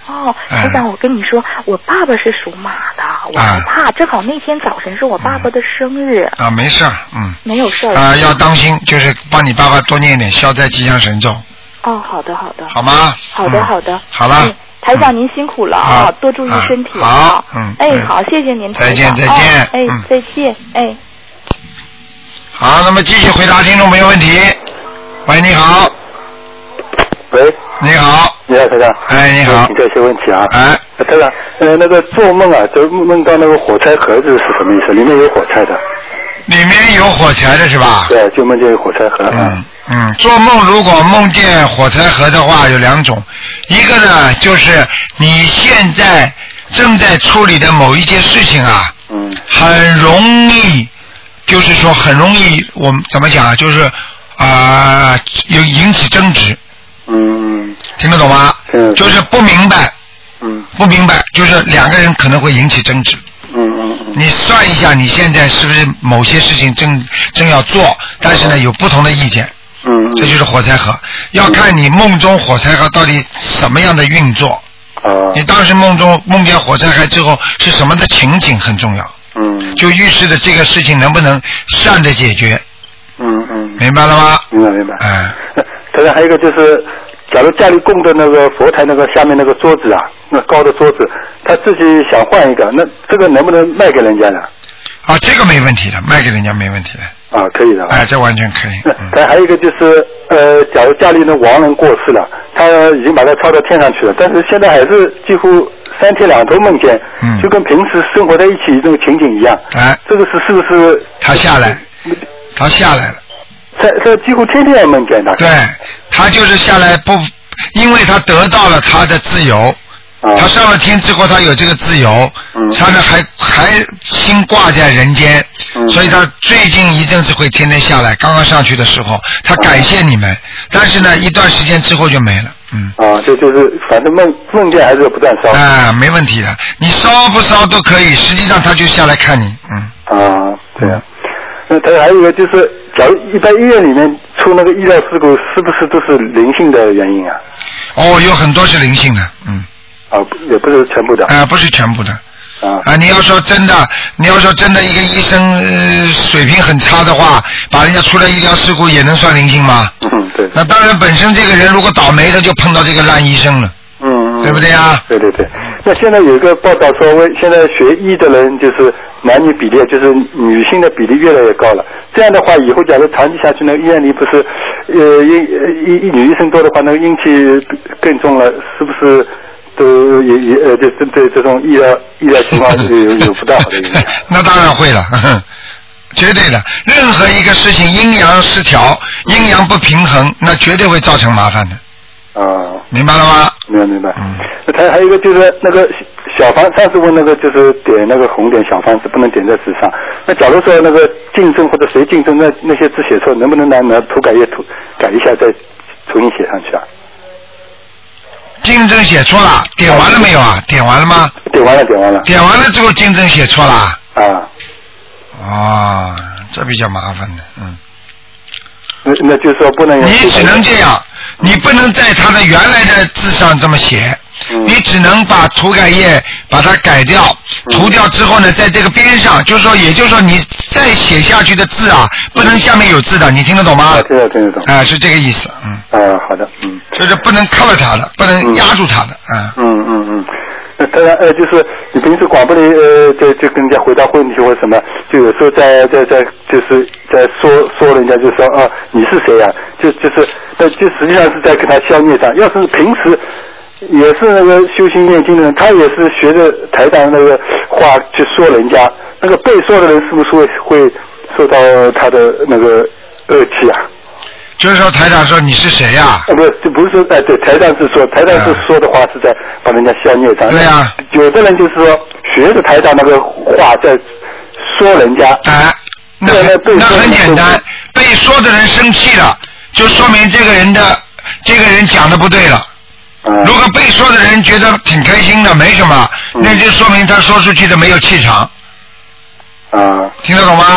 哦，台长，我跟你说，我爸爸是属马的，我害怕，啊、正好那天早晨是我爸爸的生日。 啊，没事儿，嗯。 没有事儿。 啊，要当心，就是帮你爸爸多念点消灾吉祥神咒。 哦，好的，好的。 好吗？ 好的，好的。 好了。 嗯台长，您辛苦了啊，多注意身体啊。好，嗯。 哎，好，谢谢您， 再见，再见。 哎，再见，哎。 好，那么继续回答听众朋友问题。喂，你好。 喂。 你好。 你好，台长。 哎，你好。 请教一些问题啊。 哎。 台长，呃，那个做梦啊，就梦到那个火柴盒子是什么意思？里面有火柴的。 里面有火柴的是吧？ 对，就梦见有火柴盒。 嗯嗯，做梦如果梦见火柴盒的话，有两种，一个呢就是你现在正在处理的某一件事情啊， 嗯， 很容易，就是说很容易，我们怎么讲啊？就是啊、呃，有引起争执。 嗯， 听得懂吗？ 嗯， 就是不明白。 嗯， 不明白，就是两个人可能会引起争执。 嗯嗯嗯。 你算一下，你现在是不是某些事情正正要做，但是呢有不同的意见。 嗯嗯。 这就是火柴盒，要看你梦中火柴盒到底什么样的运作。 啊。 你当时梦中梦见火柴盒之后是什么的情景很重要。 嗯。 就预示的这个事情能不能善的解决。 嗯嗯。 明白了吗？ 明白明白。 哎。 当然还有一个就是。假如家里供的那个佛台那个下面那个桌子啊，那高的桌子，他自己想换一个，那这个能不能卖给人家呢？ 啊，这个没问题的，卖给人家没问题的。 啊，可以的。 哎，这完全可以。 那、嗯、还有一个就是，呃，假如家里的亡人过世了，他已经把他抄到天上去了，但是现在还是几乎三天两头梦见，嗯，就跟平时生活在一起这种情景一样。 哎， 这个是是不是？ 他下来，他下来了。 这这几乎天天要梦见的。 对，他就是下来不，因为他得到了他的自由， 啊、 他上了天之后，他有这个自由， 嗯、 他呢还还心挂在人间， 嗯、 所以他最近一阵子会天天下来。刚刚上去的时候，他感谢你们，啊、但是呢，一段时间之后就没了。嗯。 啊，这就是反正梦梦见还是不断烧。 啊，没问题的，你烧不烧都可以，实际上他就下来看你，嗯。 啊，对呀、啊。那他还有一个就是，假如一般医院里面出那个医疗事故，是不是都是灵性的原因啊？ 哦，有很多是灵性的，嗯。 啊，也不是全部的。 啊、呃，不是全部的。 啊。 啊，你要说真的，你要说真的，一个医生、呃、水平很差的话，把人家出了医疗事故也能算灵性吗？ 嗯，对。 那当然，本身这个人如果倒霉，他就碰到这个烂医生了。 嗯。 对不对啊？ 对对对。那现在有一个报道说，为现在学医的人就是男女比例，就是女性的比例越来越高了。这样的话，以后假如长期下去，那个医院里不是呃医医女医生多的话，那个阴气更重了，是不是都也也呃对对这种医疗医疗情况有有不大好的影响？ 那当然会了，呵呵绝对的。任何一个事情阴阳失调、阴阳不平衡，那绝对会造成麻烦的。 啊， 明白了吗？ 明白明白。 嗯。 他还有一个就是那个小房，上次问那个就是点那个红点小房子不能点在纸上。那假如说那个竞争或者谁竞争，那那些字写错，能不能拿拿涂改液涂改一下再重新写上去啊？ 竞争写错了，点完了没有啊？点完了吗？ 点完了，点完了。 点完了之后竞争写错了。 啊。 哦，这比较麻烦的，嗯。 那那就是说不能用。 你只能这样。你不能在它的原来的字上这么写， 嗯、 你只能把涂改液把它改掉，涂掉之后呢，在这个边上，就是说，也就是说，你再写下去的字啊，不能下面有字的，你听得懂吗？ 啊，听得听得懂。 啊、呃，是这个意思，嗯。 啊，好的，嗯。 就是不能 cover 它的，不能压住它的，啊。 嗯嗯嗯。那当然，呃，就是你平时广播里，呃，就就跟人家回答问题或什么，就有时候在在在，就是在说说人家就说啊，你是谁呀、啊？就就是，那就实际上是在跟他消灭他。要是平时也是那个修心念经的人，他也是学着台长那个话去说人家，那个被说的人是不是会会受到他的那个恶气啊？ 就是说台长说你是谁呀、啊？ 啊，不是，就不是说，哎，对，台长是说，台长是说的话是在把人家消灭上。 对呀、啊。 有的人就是说学着台长那个话在说人家。 哎，那那很简单，被说的人生气了，就说明这个人的这个人讲的不对了。 嗯、 如果被说的人觉得挺开心的，没什么，嗯、那就说明他说出去的没有气场。 啊、嗯。 听得懂吗？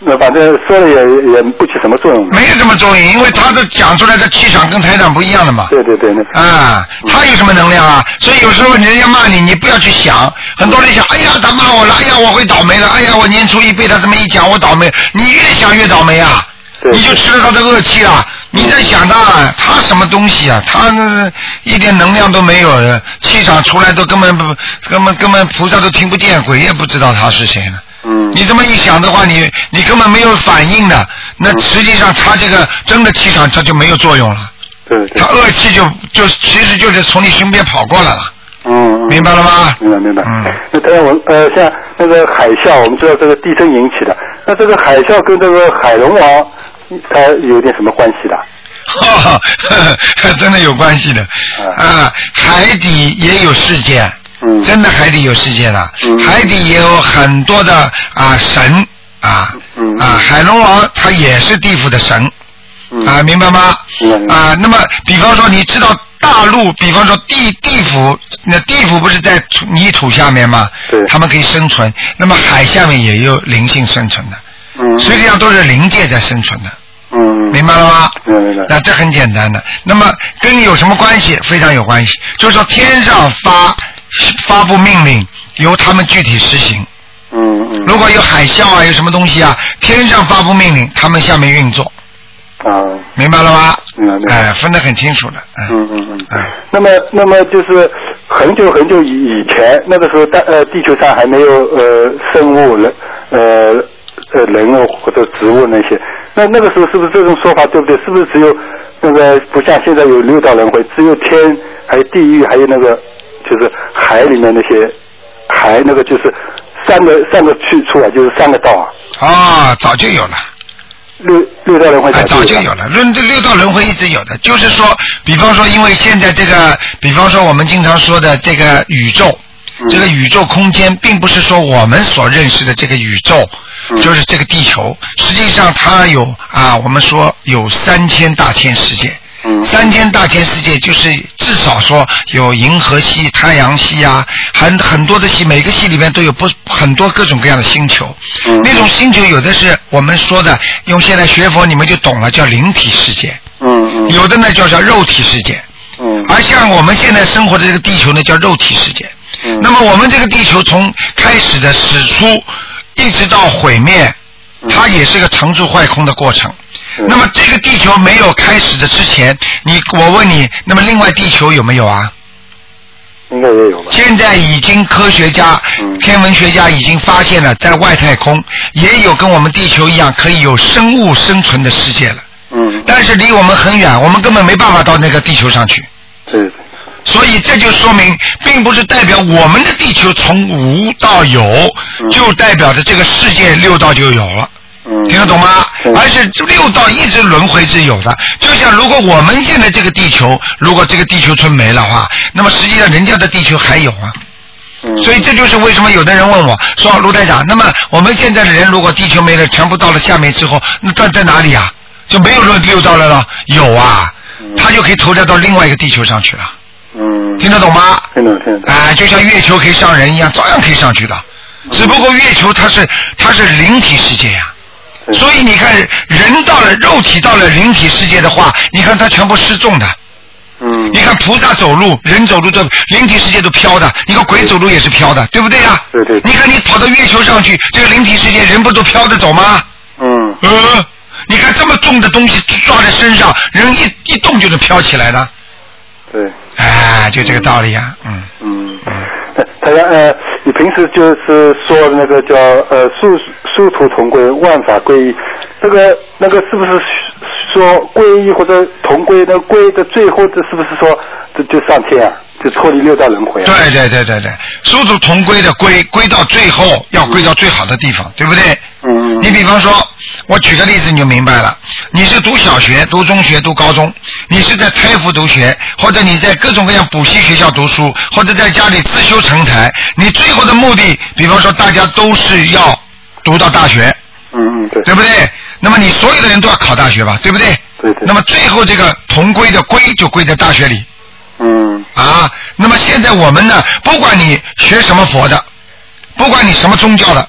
那反正说了也也不起什么作用。 没有什么作用，因为他的讲出来的气场跟台长不一样的嘛。 对对对。 啊，他有什么能量啊？所以有时候人家骂你，你不要去想。很多人想，哎呀，他骂我了，哎呀，我会倒霉了，哎呀，我年初一被他这么一讲，我倒霉。你越想越倒霉啊，你就吃了他的恶气了。你在想他，他什么东西啊？他那一点能量都没有，气场出来都根本不，根本根本菩萨都听不见，鬼也不知道他是谁呢。 嗯， 你这么一想的话，你你根本没有反应的，那实际上他这个真的气场它就没有作用了。 对对。 他恶气就就其实就是从你身边跑过来了。 嗯。 明白了吗？ 明白明白。 嗯。 那当然我呃像那个海啸，我们知道这个地震引起的，那这个海啸跟这个海龙王它有点什么关系的？ 哈哈，真的有关系的。啊，海底也有事件。 嗯， 真的海底有世界的， 嗯、 海底也有很多的啊神啊， 嗯、 啊海龙王他也是地府的神， 嗯、 啊明白吗？ 嗯、 啊，那么比方说你知道大陆，比方说地地府，那地府不是在泥土下面吗？ 对， 他们可以生存，那么海下面也有灵性生存的， 嗯， 实际上都是灵界在生存的。 嗯， 明白了吗？ 明白。 那这很简单的。那么跟你有什么关系？非常有关系。就是说天上发发布命令，由他们具体实行。 嗯嗯。 如果有海啸啊，有什么东西啊，天上发布命令，他们下面运作。 啊。 明白了吗？ 明白。 哎，分得很清楚的。 嗯嗯嗯。哎。那么，那么就是很久很久以以前，那个时候大呃地球上还没有呃生物人呃呃人物或者植物那些。那那个时候是不是这种说法对不对？是不是只有那个不像现在有六道轮回，只有天，还有地狱，还有那个就是海里面那些海那个就是三个三个去处啊，就是三个道啊。 啊，早就有了。 六六道轮回哎，早就有了，论这六道轮回一直有的，就是说，比方说，因为现在这个，比方说我们经常说的这个宇宙。这个宇宙空间并不是说我们所认识的这个宇宙，嗯、就是这个地球。实际上它有啊，我们说有三千大千世界。嗯、三千大千世界就是至少说有银河系、太阳系啊，很很多的系，每个系里面都有不很多各种各样的星球。嗯、那种星球有的是我们说的，用现在学佛你们就懂了，叫灵体世界。嗯嗯。有的呢叫叫肉体世界。嗯。而像我们现在生活的这个地球呢，叫肉体世界。嗯、那么我们这个地球从开始的始出一直到毁灭，它也是个成住坏空的过程。嗯、那么这个地球没有开始的之前，你我问你，那么另外地球有没有啊？ 应该也有吧。现在已经科学家、嗯、天文学家已经发现了，在外太空也有跟我们地球一样可以有生物生存的世界了。嗯。但是离我们很远，我们根本没办法到那个地球上去。 对。 所以这就说明，并不是代表我们的地球从无到有，嗯、就代表着这个世界六道就有了。嗯、听得懂吗？嗯、而是六道一直轮回是有的。就像如果我们现在这个地球，如果这个地球村没了话，那么实际上人家的地球还有啊。嗯、所以这就是为什么有的人问我说，卢台长，那么我们现在的人如果地球没了，全部到了下面之后，那在在哪里啊？就没有六道了了？有啊，他就可以投胎到另外一个地球上去了。 嗯， 听得懂吗？ 听得懂，听得懂。 啊、呃，就像月球可以上人一样，照样可以上去的。嗯、只不过月球它是它是灵体世界呀、啊，所以你看人到了肉体到了灵体世界的话，你看它全部失重的。嗯。你看菩萨走路，人走路都灵体世界都飘的，你看鬼走路也是飘的，对不对呀、啊？ 对对。 你看你跑到月球上去，这个灵体世界人不都飘着走吗？ 嗯。 呃，你看这么重的东西抓在身上，人一一动就能飘起来的。 对。 哎，就这个道理啊，嗯嗯嗯，他说呃，你平时就是说那个叫呃殊殊途同归，万法归一，这个那个是不是说归一或者同归？那归的最后，这是不是说这就上天啊，就脱离六道轮回啊？ 对对对对对，殊途同归的归，归到最后要归到最好的地方，嗯、对不对？嗯。你比方说，我举个例子你就明白了。你是读小学、读中学、读高中，你是在开复读学，或者你在各种各样补习学校读书，或者在家里自修成才，你最后的目的，比方说大家都是要读到大学， 嗯嗯对， 对不对？那么你所有的人都要考大学吧，对不对？ 对对。 那么最后这个同归的归就归在大学里。 嗯。 啊，那么现在我们呢，不管你学什么佛的，不管你什么宗教的。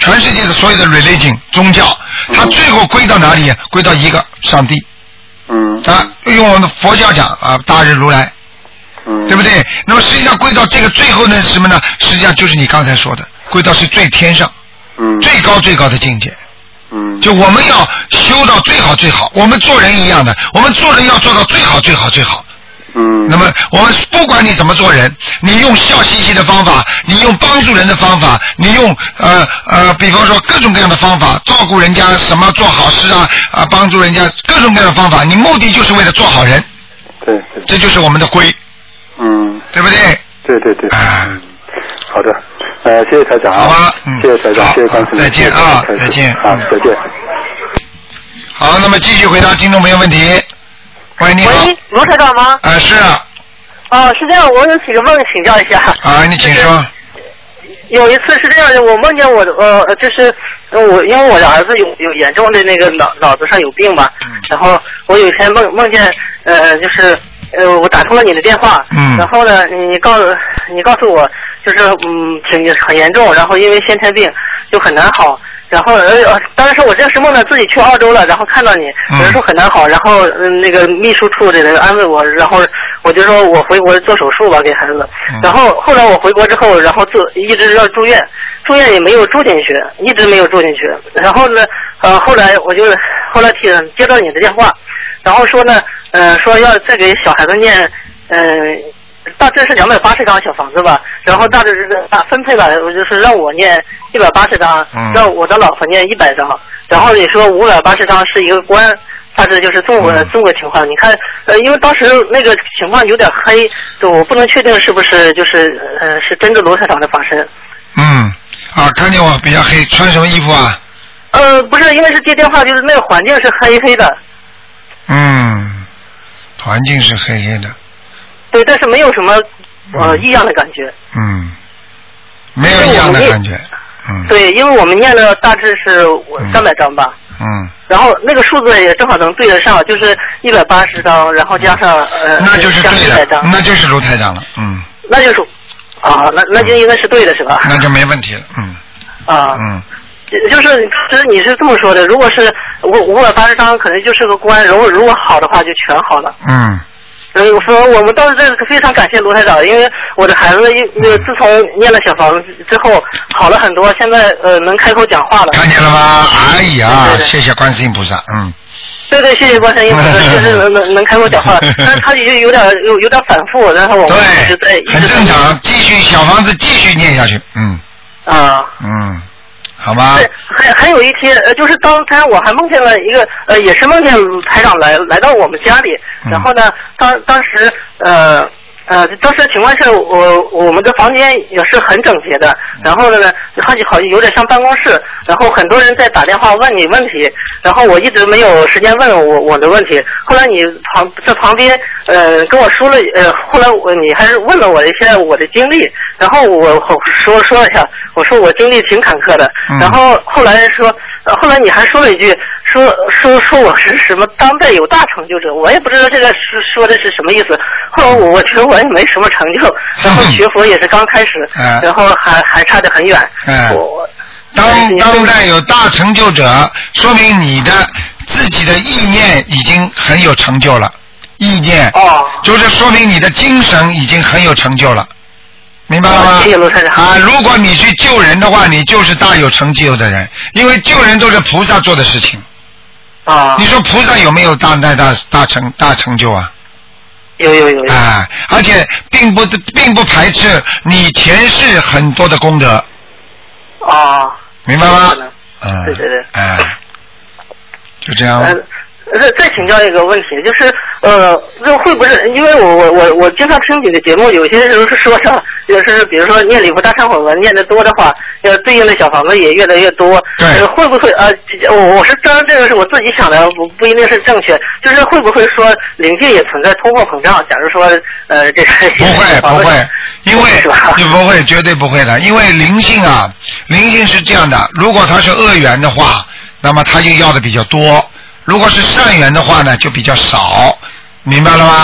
全世界的所有的 religion 宗教，它最后归到哪里？归到一个上帝。 嗯。 啊，用我们佛教讲啊，大日如来。 嗯。 对不对？那么实际上归到这个最后呢是什么呢？实际上就是你刚才说的，归到是最天上。 嗯。 最高最高的境界。 嗯。 就我们要修到最好最好，我们做人一样的，我们做人要做到最好最好最好。 嗯。 那么我们不管你怎么做人，你用笑嘻嘻的方法，你用帮助人的方法，你用呃呃，比方说各种各样的方法，照顾人家什么做好事啊啊，帮助人家各种各样的方法，你目的就是为了做好人。 对对。 这就是我们的规。 嗯。 对不对？ 对对对。 啊。 好的，呃，谢谢台长。 好吧，嗯， 谢谢台长，谢谢关心。 再见啊，再见。 好，再见。 好，那么继续回答听众朋友问题。喂，你好。 喂，罗台长吗？ 啊，是啊。 哦，是这样，我有几个梦请教一下。 啊，你请说。 有一次是这样的，我梦见我的呃，就是我因为我的儿子有有严重的那个脑脑子上有病嘛，嗯、然后我有一天梦梦见呃，就是呃，我打通了你的电话， 嗯， 然后呢，你告诉你告诉我就是嗯挺很严重，然后因为先天病就很难好。然后呃，当时我这时梦呢自己去澳洲了，然后看到你，有人说很难好，然后嗯那个秘书处的人安慰我，然后我就说我回国做手术吧给孩子，然后后来我回国之后，然后做一直要住院，住院也没有住进去，一直没有住进去，然后呢呃后来我就后来听接到你的电话，然后说呢呃说要再给小孩子念嗯。呃大致是两百八十张小房子吧，然后大致是大分配吧，我就是让我念一百八十张，嗯、让我的老婆念一百张，然后你说五百八十张是一个关，大致就是这么这么个情况。你看，呃，因为当时那个情况有点黑，就我不能确定是不是就是呃是真的罗台长的法身。 嗯，啊，看见我比较黑，穿什么衣服啊？ 呃，不是，因为是接电话，就是那个环境是黑黑的。 嗯，环境是黑黑的。 对，但是没有什么呃异样的感觉。 嗯，没有异样的感觉。嗯。 对，因为我们念了大致是三百张吧。 嗯。 然后那个数字也正好能对得上，就是一百八十张，然后加上呃。 那就是对的，那就是卢台长了，嗯。 那就是啊，那那就应该是对的，是吧？ 那就没问题了，嗯。 啊。 嗯。 就是其实你是这么说的，如果是五五百八十张，可能就是个关；如果如果好的话，就全好了。 嗯。 嗯，说我们倒是这个非常感谢卢台长，因为我的孩子那个自从念了小房子之后好了很多，现在呃能开口讲话了。 看见了吗？哎呀，对对对，谢谢观世音菩萨，嗯。 对对，谢谢观世音菩萨，就是能能能开口讲话，但是他就有点有有点反复，然后我们一直在对，很正常，继续小房子继续念下去，嗯。 啊。 嗯。好吧。 对，还还有一天，呃，就是当天我还梦见了一个，呃，也是梦见台长来来到我们家里，然后呢，当当时呃呃，当时情况是我我们的房间也是很整洁的，然后呢，好像好像有点像办公室，然后很多人在打电话问你问题，然后我一直没有时间问我我的问题，后来你旁在旁边呃跟我说了，呃，后来我你还是问了我一些我的经历，然后我说说了一下，我说我经历挺坎坷的，然后后来说，后来你还说了一句，说说说我是什么当代有大成就者，我也不知道这个是说的是什么意思。后来我我觉得我也没什么成就，然后学佛也是刚开始，嗯、然后还还差得很远。 嗯、 我当当代有大成就者，说明你的自己的意念已经很有成就了，意念， 哦， 就是说明你的精神已经很有成就了。明白了吗？ 谢谢卢台长。 啊，如果你去救人的话，你就是大有成就的人，因为救人都是菩萨做的事情。 啊。 你说菩萨有没有大大大大成大成就啊？ 有有有有。 啊，而且并不并不排斥你前世很多的功德。 啊。 明白吗？ 嗯。对对对。 哎。就这样。 嗯再再请教一个问题，就是呃，这会不会因为我我我我经常听你的节目，有些时候是说上，就是比如说念礼佛大忏悔文念得多的话，呃，对应的小房子也越来越多。 对。 呃、会不会啊？我我是当然这个是我自己想的，不不一定是正确。就是会不会说灵界也存在通货膨胀？假如说呃这个。 不会不会，因为你不会，绝对不会的，因为灵性啊，灵性是这样的，如果它是恶缘的话，那么它就要的比较多。如果是善缘的话呢，就比较少，明白了吗？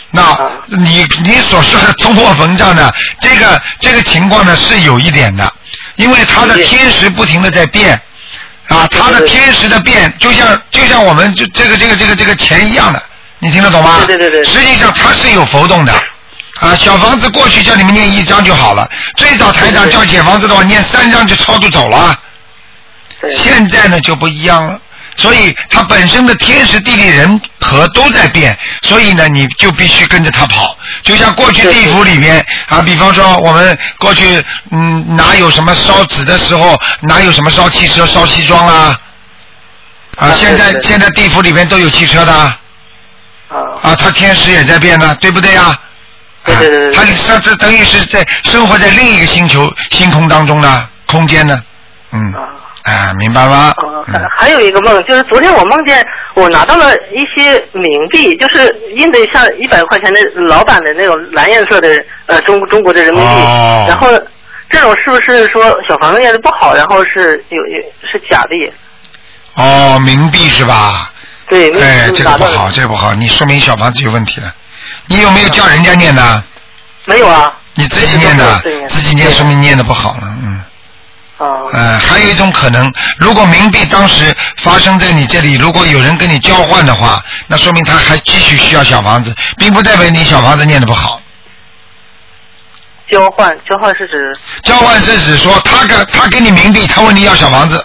那你你所说的通货膨胀呢，这个这个情况呢是有一点的，因为它的天时不停的在变啊，它的天时的变就像就像我们就这个这个这个这个钱一样的，你听得懂吗？ 对对对。 实际上它是有浮动的啊，小房子过去叫你们念一张就好了，最早台长叫解房子的话念三张就超度走了，现在呢就不一样了。所以它本身的天时地利人和都在变，所以呢你就必须跟着它跑。就像过去地府里面啊，比方说我们过去嗯哪有什么烧纸的时候，哪有什么烧汽车烧西装啊啊，现在现在地府里面都有汽车的啊，啊它天时也在变呢，对不对啊？ 对对对。 它它这等于是在生活在另一个星球星空当中呢，空间呢，嗯。啊，明白吗？ 呃、嗯，还有一个梦，就是昨天我梦见我拿到了一些冥币，就是印的像一百块钱的老版的那种蓝颜色的呃中中国的人民币，哦、然后这种是不是说小房子念的不好，然后是有有是假的也？ 哦，冥币是吧？ 对， 哎，这个不好，这个不好，你说明小房子有问题了。你有没有叫人家念的？ 没有啊。 你自己念的，自己念说明念的不好了，嗯。 哦。 呃，还有一种可能，如果冥币当时发生在你这里，如果有人跟你交换的话，那说明他还继续需要小房子，并不代表你小房子念的不好。 交换，交换是指？ 交换是指说他给他给你冥币，他问你要小房子。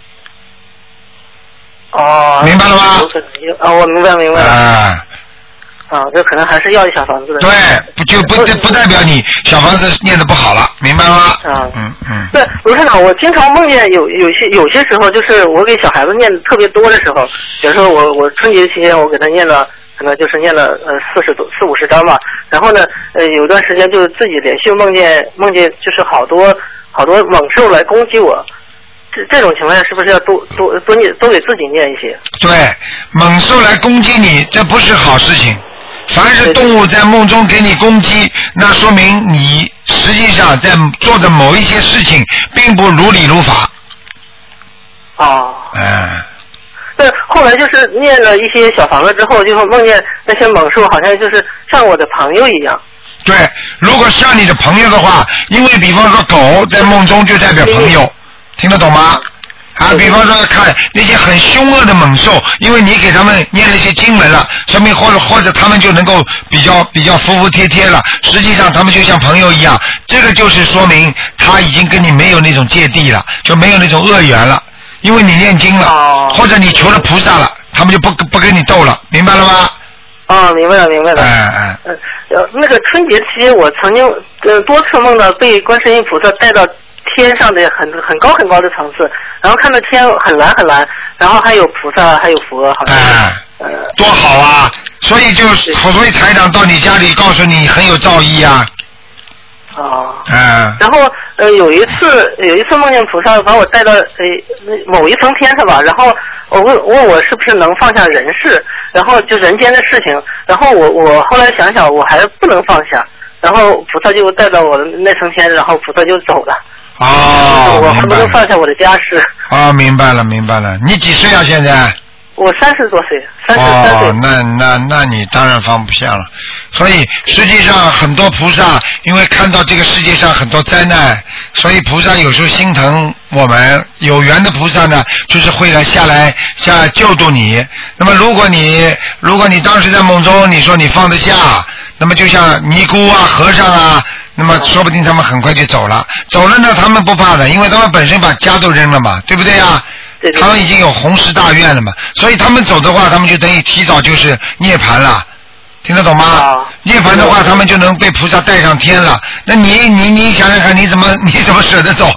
哦。 明白了吗？ 有可能有啊，我明白明白了。 啊。 啊，这可能还是要一小房子的。 对，不就不不代表你小房子念的不好了，明白吗？ 啊， 嗯嗯。 对，卢台长，我经常梦见有有些有些时候，就是我给小孩子念的特别多的时候，比如说我我春节期间我给他念了，可能就是念了呃四十多四五十章吧，然后呢呃有段时间就是自己连续梦见梦见就是好多好多猛兽来攻击我。这这种情况下是不是要多多多念多给自己念一些？ 对，猛兽来攻击你，这不是好事情。凡是动物在梦中给你攻击，那说明你实际上在做的某一些事情并不如理如法。 哦。 嗯。 那后来就是念了一些小房子之后，就梦见那些猛兽好像就是像我的朋友一样。 对，如果像你的朋友的话，因为比方说狗在梦中就代表朋友，听得懂吗？啊，比方说看那些很凶恶的猛兽，因为你给他们念了一些经文了，说明或者或者他们就能够比较比较服服帖帖了。实际上他们就像朋友一样，这个就是说明他已经跟你没有那种芥蒂了，就没有那种恶缘了，因为你念经了，或者你求了菩萨了，他们就不不跟你斗了，明白了吗？ 哦，明白了，明白了。 哎哎。 嗯，呃，那个春节期间，我曾经呃多次梦到被观世音菩萨带到天上的很很高很高的层次，然后看到天很蓝很蓝，然后还有菩萨还有佛，好像。 哎。呃。多好啊！所以就所以台长到你家里告诉你很有造诣啊。 哦。 嗯。 然后呃有一次有一次梦见菩萨把我带到呃某一层天上吧，然后我问问我是不是能放下人世，然后就人间的事情，然后我我后来想想我还不能放下，然后菩萨就带到我的那层天，然后菩萨就走了。 哦， 我还不能放下我的家事。 哦，明白了明白了。你几岁啊现在？ 我三十多岁，三十三岁。 哦，那那那你当然放不下了。所以实际上很多菩萨因为看到这个世界上很多灾难，所以菩萨有时候心疼我们。有缘的菩萨呢，就是会来下来下救度你。那么如果你如果你当时在梦中你说你放得下，那么就像尼姑啊和尚啊，那么说不定他们很快就走了。走了呢他们不怕的，因为他们本身把家都扔了嘛，对不对啊？ 对对对， 他们已经有弘誓大愿了嘛，所以他们走的话，他们就等于提早就是涅槃了，听得懂吗？ 啊、 涅槃的话，他们就能被菩萨带上天了。那你你你想想看，你怎么你怎么舍得走？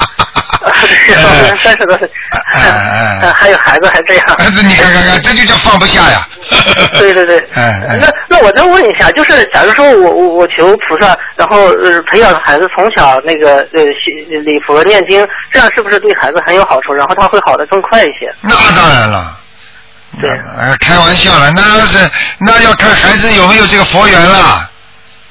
三十多岁，还有孩子还这样。 你看看看，这就叫放不下呀。 对对对。 哎哎。 那那我再问一下，就是假如说我我我求菩萨，然后呃培养孩子从小那个呃礼佛念经，这样是不是对孩子很有好处？然后他会好的更快一些？ 那当然了。 对。 呃，开玩笑了，那是那要看孩子有没有这个佛缘了。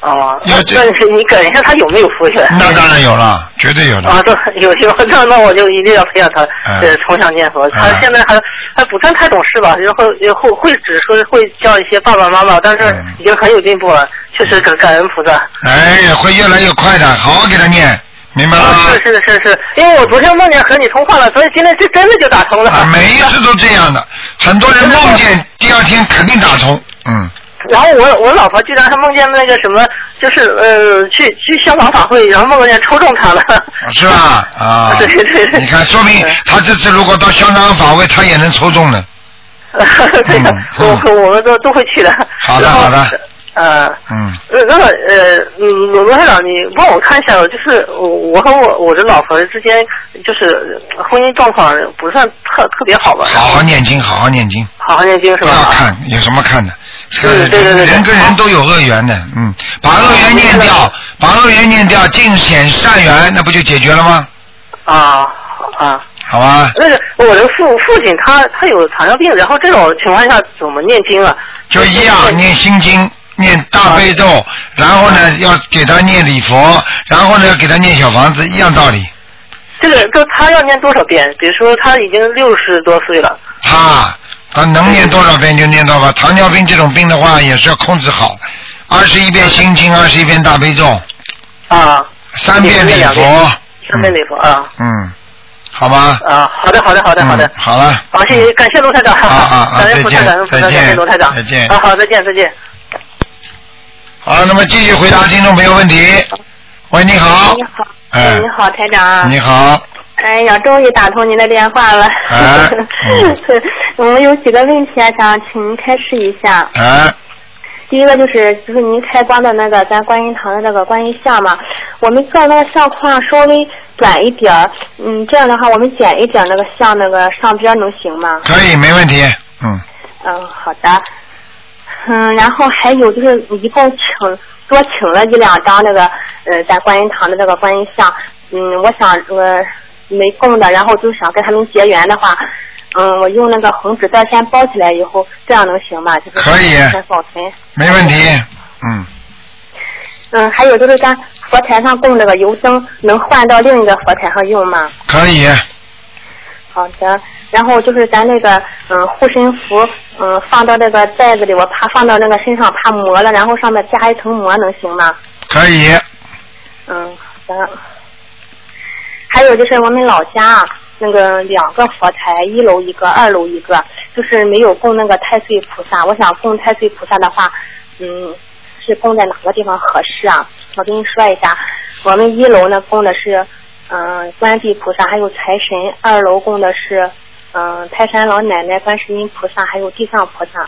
哦， 有这那是你感觉一下他有没有佛缘？ 那当然有了，绝对有了。 啊，对，有有，那那我就一定要培养他，呃，从小念佛。他现在还还不算太懂事吧，然后会会只说会叫一些爸爸妈妈，但是已经很有进步了，确实感感恩菩萨。 哎，会越来越快的，好好给他念。明白了吗？ 是是是是，因为我昨天梦见和你通话了，所以今天这真的就打通了。 啊，每一次都这样的，很多人梦见第二天肯定打通，嗯。 然后我我老婆居然还梦见那个什么，就是呃去去香港法会，然后梦见抽中她了。 是吧？啊。 对对对。 你看，说明他这次如果到香港法会，他也能抽中的。 对的，我我们都都会去的。 好的好的。 呃， 嗯， 那个呃，嗯，罗台长，你帮我看一下，就是我和我我的老婆之间，就是婚姻状况不算特特别好吧？ 好好念经，好好念经， 好好念经是吧？ 不要看，有什么看的？ 嗯，对对对， 人跟人都有恶缘的，嗯，把恶缘念掉，把恶缘念掉，尽显善缘，那不就解决了吗？ 啊啊。 好吧。 那个我的父父亲他他有糖尿病，然后这种情况下怎么念经啊？ 就一样，念心经。念大悲咒，然后呢要给他念礼佛，然后呢要给他念小房子，一样道理。 这个就他要念多少遍？比如说他已经六十多岁了。 他他能念多少遍就念多少遍。糖尿病这种病的话也是要控制好，二十一遍心经，二十一遍大悲咒。 啊。 三遍礼佛。 三遍礼佛啊。 嗯。好吧。 啊，好的，好的，好的，好的。 好了。 好，谢谢，感谢卢台长。 啊啊啊！ 感恩菩萨，感恩菩萨，感谢卢台长。 再见。 啊，好，再见，再见。 好，那么继续回答听众朋友问题。喂，你好。 你好。哎，你好，台长。 你好。 哎呀，终于打通您的电话了。 哎。嗯、 我们有几个问题啊，想请您开示一下。 哎。 第一个就是就是您开光的那个咱观音堂的那个观音像嘛，我们做那个相框稍微短一点儿，嗯，这样的话我们剪一剪那个像那个上边能行吗？ 可以，没问题。嗯。 嗯，好的。嗯，然后还有就是一共请多请了一两张那个呃在观音堂的那个观音像，嗯，我想呃没供的，然后就想跟他们结缘的话，嗯，我用那个红纸袋先包起来以后，这样能行吗？就是可以， 先保存。 没问题，嗯。 嗯，还有就是咱佛台上供这个油灯，能换到另一个佛台上用吗？ 可以。 好的，然后就是咱那个嗯护身符，嗯放到这个袋子里，我怕放到那个身上怕磨了，然后上面加一层膜，能行吗？ 可以。 嗯，好的。还有就是我们老家啊，那个两个佛台，一楼一个，二楼一个，就是没有供那个太岁菩萨。我想供太岁菩萨的话，嗯，是供在哪个地方合适啊？我跟你说一下，我们一楼呢供的是。嗯，观地菩萨还有财神，二楼供的是嗯泰山老奶奶、观世音菩萨还有地藏菩萨。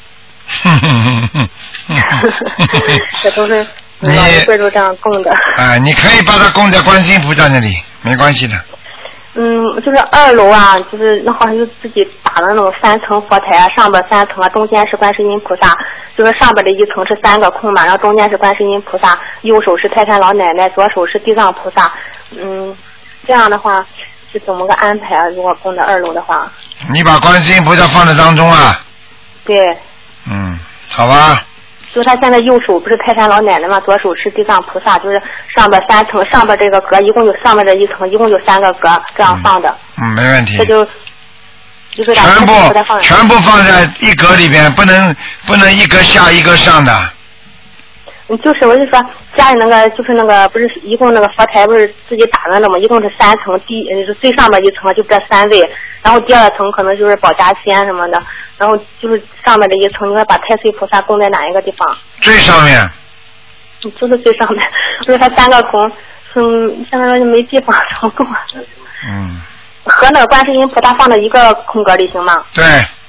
这都是老一辈都这样供的。 啊，你可以把它供在观世音菩萨那里，没关系的。 嗯，就是二楼啊，就是那好像就自己打了那种三层佛台啊，上边三层啊，中间是观世音菩萨，就是上边的一层是三个空嘛，然后中间是观世音菩萨，右手是泰山老奶奶，左手是地藏菩萨。嗯，这样的话是怎么个安排啊？如果供在二楼的话， 你把观世音菩萨放在当中啊？ 对。 嗯，好吧。 就他现在右手不是泰山老奶奶嘛，左手是地藏菩萨，就是上边三层，上边这个格一共有上面这一层，一共有三个格，这样放的。 嗯，没问题。 这就就是全部全部放在一格里边，不能不能一格下一格上的。 就是我就说家里那个就是那个不是一共那个佛台不是自己打的了吗？一共是三层，第就是最上面一层就这三位，然后第二层可能就是保家仙什么的，然后就是上面这一层，你说把太岁菩萨供在哪一个地方？ 最上面。 就是最上面，就是它三个空，嗯，现在没地方怎么供啊？ 嗯。 和那个观世音菩萨放在一个空格里行吗？ 对。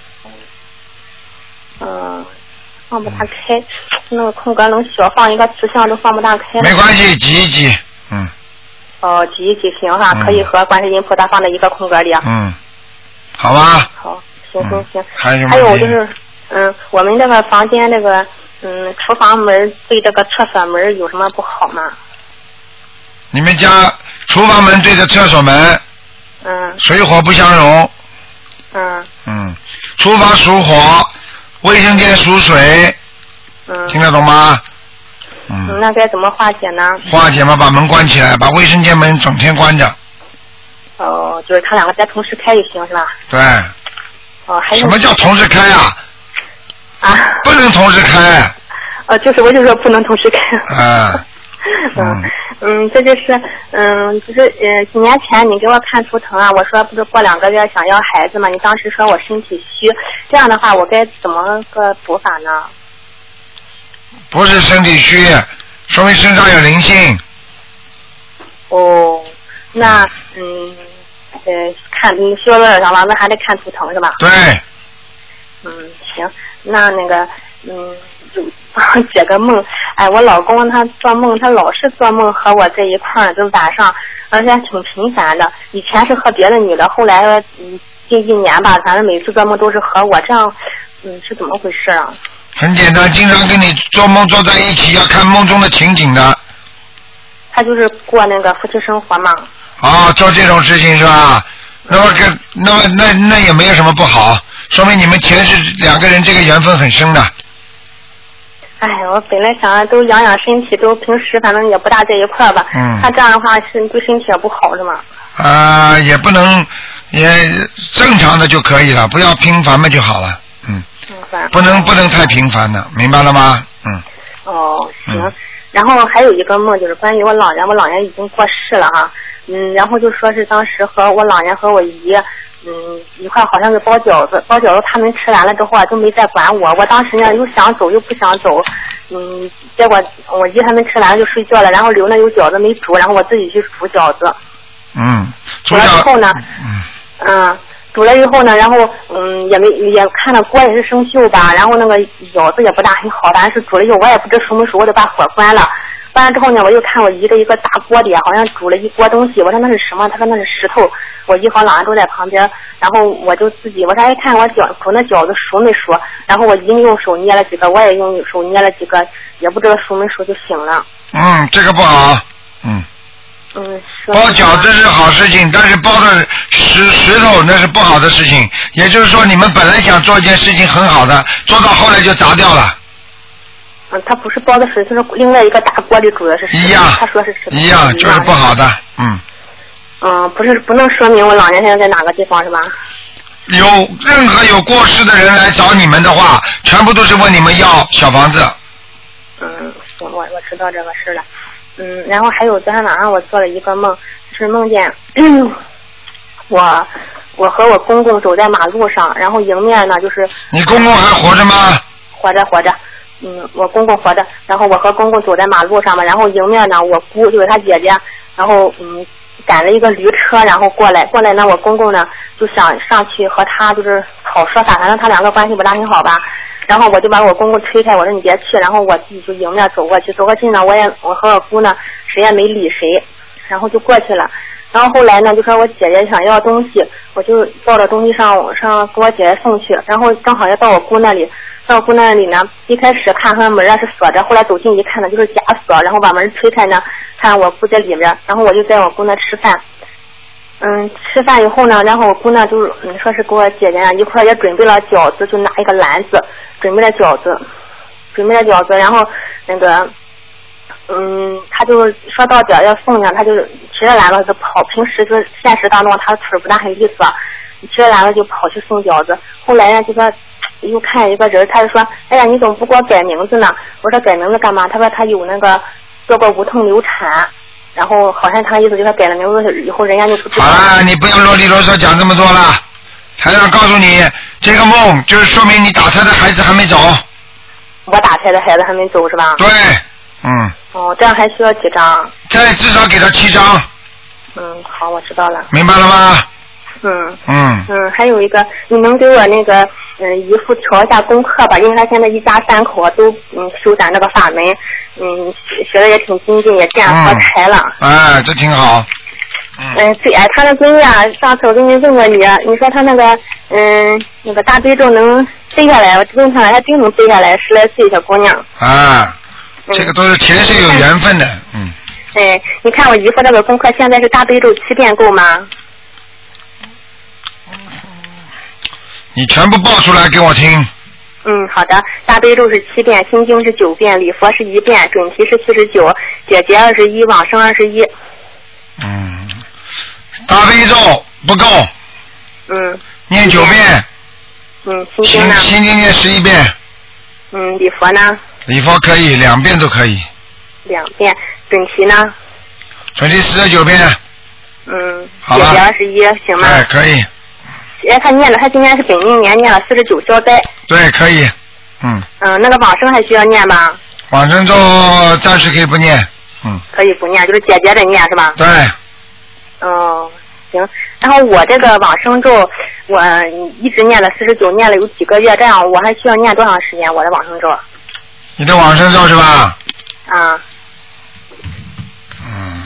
嗯。放不大开，那个空格能小，放一个瓷像都放不大开。 没关系，挤一挤，嗯。 哦，挤一挤行哈，嗯、可以和观世音菩萨放在一个空格里啊。 嗯，好吧。 好，行行行。 还有还有就是，嗯，我们这个房间这个，嗯，厨房门对这个厕所门有什么不好吗？ 你们家厨房门对着厕所门， 嗯， 水火不相容。 嗯。 嗯，厨房属火。卫生间属水， 嗯， 听得懂吗？ 嗯。 嗯，那该怎么化解呢？ 化解嘛，把门关起来，把卫生间门整天关着。 哦，就是他两个再同时开就行是吧？ 对。 哦，还有什么叫同时开啊？ 啊。 不能同时开。 呃，就是我就说不能同时开。 啊。 嗯嗯，这就是嗯，就是呃，几年前你给我看图腾啊，我说不是过两个月想要孩子嘛，你当时说我身体虚，这样的话我该怎么个补法呢？ 不是身体虚，说明身上有灵性。 哦，那嗯呃，看你需要多少张房子还得看图腾是吧？ 对。 嗯，行，那那个嗯。就解个梦，哎，我老公他做梦，他老是做梦和我在一块儿，就晚上，而且挺频繁的。以前是和别的女的，后来嗯，近一年吧，反正每次做梦都是和我，这样，嗯，是怎么回事啊？ 很简单，经常跟你做梦做在一起，要看梦中的情景的。 他就是过那个夫妻生活嘛。 啊、哦，做这种事情是吧？那么跟那么那那也没有什么不好，说明你们前世两个人这个缘分很深的。 哎，我本来想都养养身体，都平时反正也不大在一块儿吧。 嗯。 他这样的话是对身体也不好是吗？ 啊、呃，也不能，也正常的就可以了，不要频繁嘛就好了。嗯。 嗯。 不能不能太频繁的，明白了吗？嗯。 哦，行。 嗯、 然后还有一个梦，就是关于我姥爷，我姥爷已经过世了哈。嗯，然后就说是当时和我姥爷和我姨。嗯，一块好像是包饺子，包饺子他们吃完了之后啊，都没再管我。我当时呢又想走又不想走，嗯，结果我姨他们吃完了就睡觉了，然后留那有饺子没煮，然后我自己去煮饺子。 嗯， 煮了之后呢， 嗯， 嗯，煮了以后呢，然后嗯也没也看到锅也是生锈吧，然后那个饺子也不大很好，反正是煮了以后我也不知熟没熟，我就把火关了。关了之后呢，我又看我姨的一个大锅里好像煮了一锅东西，我说那是什么？他说那是石头。我姨和姥爷都在旁边，然后我就自己我说哎看我饺煮那饺子熟没熟？然后我姨用手捏了几个，我也用手捏了几个，也不知道熟没熟就醒了。 嗯，这个不好。嗯。 嗯。 包饺子是好事情，但是包的石石头那是不好的事情。也就是说，你们本来想做一件事情很好的，做到后来就砸掉了。 嗯，他不是包的水，他是另外一个大锅里煮的是石头。 一样。 他说是石头。 一样，就是不好的。嗯。 嗯，不是不能说明我姥爷现在在哪个地方是吧？ 有任何有过世的人来找你们的话，全部都是问你们要小房子。 嗯，我我我知道这个事了。嗯，然后还有昨天晚上我做了一个梦，就是梦见我我和我公公走在马路上，然后迎面呢就是。 你公公还活着吗？ 活着活着。嗯，我公公活着，然后我和公公走在马路上嘛，然后迎面呢我姑就是他姐姐，然后嗯赶了一个驴车，然后过来过来呢，我公公呢就想上去和他就是讨说法，反正他两个关系不大很好吧，然后我就把我公公推开，我说你别去，然后我自己就迎面走过去，走过去呢我也我和我姑呢谁也没理谁，然后就过去了。然后后来呢就说我姐姐想要东西，我就抱着东西上上给我姐姐送去，然后正好要到我姑那里，到我姑那里呢，一开始看看门啊是锁着，后来走近一看呢就是假锁，然后把门推开呢，看我姑在里边，然后我就在我姑那吃饭。嗯，吃饭以后呢，然后我姑呢就嗯说是给我姐姐啊一块也准备了饺子，就拿一个篮子准备了饺子，准备了饺子，然后那个。嗯，他就说到点要送呢，他就提着篮子就跑。平时就现实当中他腿不大很利索，提着篮子就跑去送饺子。后来呢，就说又看一个人，他就说：“哎呀，你怎么不给我改名字呢？”我说：“改名字干嘛？”他说：“他有那个做过无痛流产，然后好像他意思就是改了名字以后人家就不知道。” 好了，你不要啰里啰嗦讲这么多了。台长告诉你，这个梦就是说明你打胎的孩子还没走。 我打胎的孩子还没走是吧？ 对。嗯。 哦，这样还需要几张？ 再至少给他七张。 嗯，好，我知道了。 明白了吗？ 嗯。 嗯。 嗯，还有一个，你能给我那个嗯姨父调一下功课吧？因为他现在一家三口都嗯修咱这个法门，嗯学学的也挺精进，也见佛台了。 嗯、哎，这挺好。 嗯。嗯，对，哎，他的闺女啊，上次我给你问过你，你说他那个嗯那个大悲咒能背下来，我问他了，他真能背下来，十来岁小姑娘。 啊。这个都是前世有缘分的，嗯。 哎，你看我姨夫那个功课，现在是大悲咒七遍够吗？ 你全部报出来给我听。 嗯，好的。大悲咒是七遍，心经是九遍，礼佛是一遍，准提是四十九，解结二十一，往生二十一。 嗯，大悲咒不够。 嗯。 念九遍。 嗯，心经呢？ 心经念十一遍。 嗯，礼佛呢？ 礼佛可以，两遍都可以。 两遍，准提呢？ 准提四十九遍。 嗯， 好吧。 解结二十一，行吗？ 哎，可以。 哎，他念了，他今年是本命年，念了四十九消灾。 对，可以。嗯。 嗯，那个往生还需要念吧？ 往生咒暂时可以不念。嗯。 可以不念，就是姐姐的念是吧？ 对。 哦，行。然后我这个往生咒，我一直念了四十九，念了有几个月，这样我还需要念多长时间？我的往生咒。 你的往生咒是吧？ 啊。 嗯。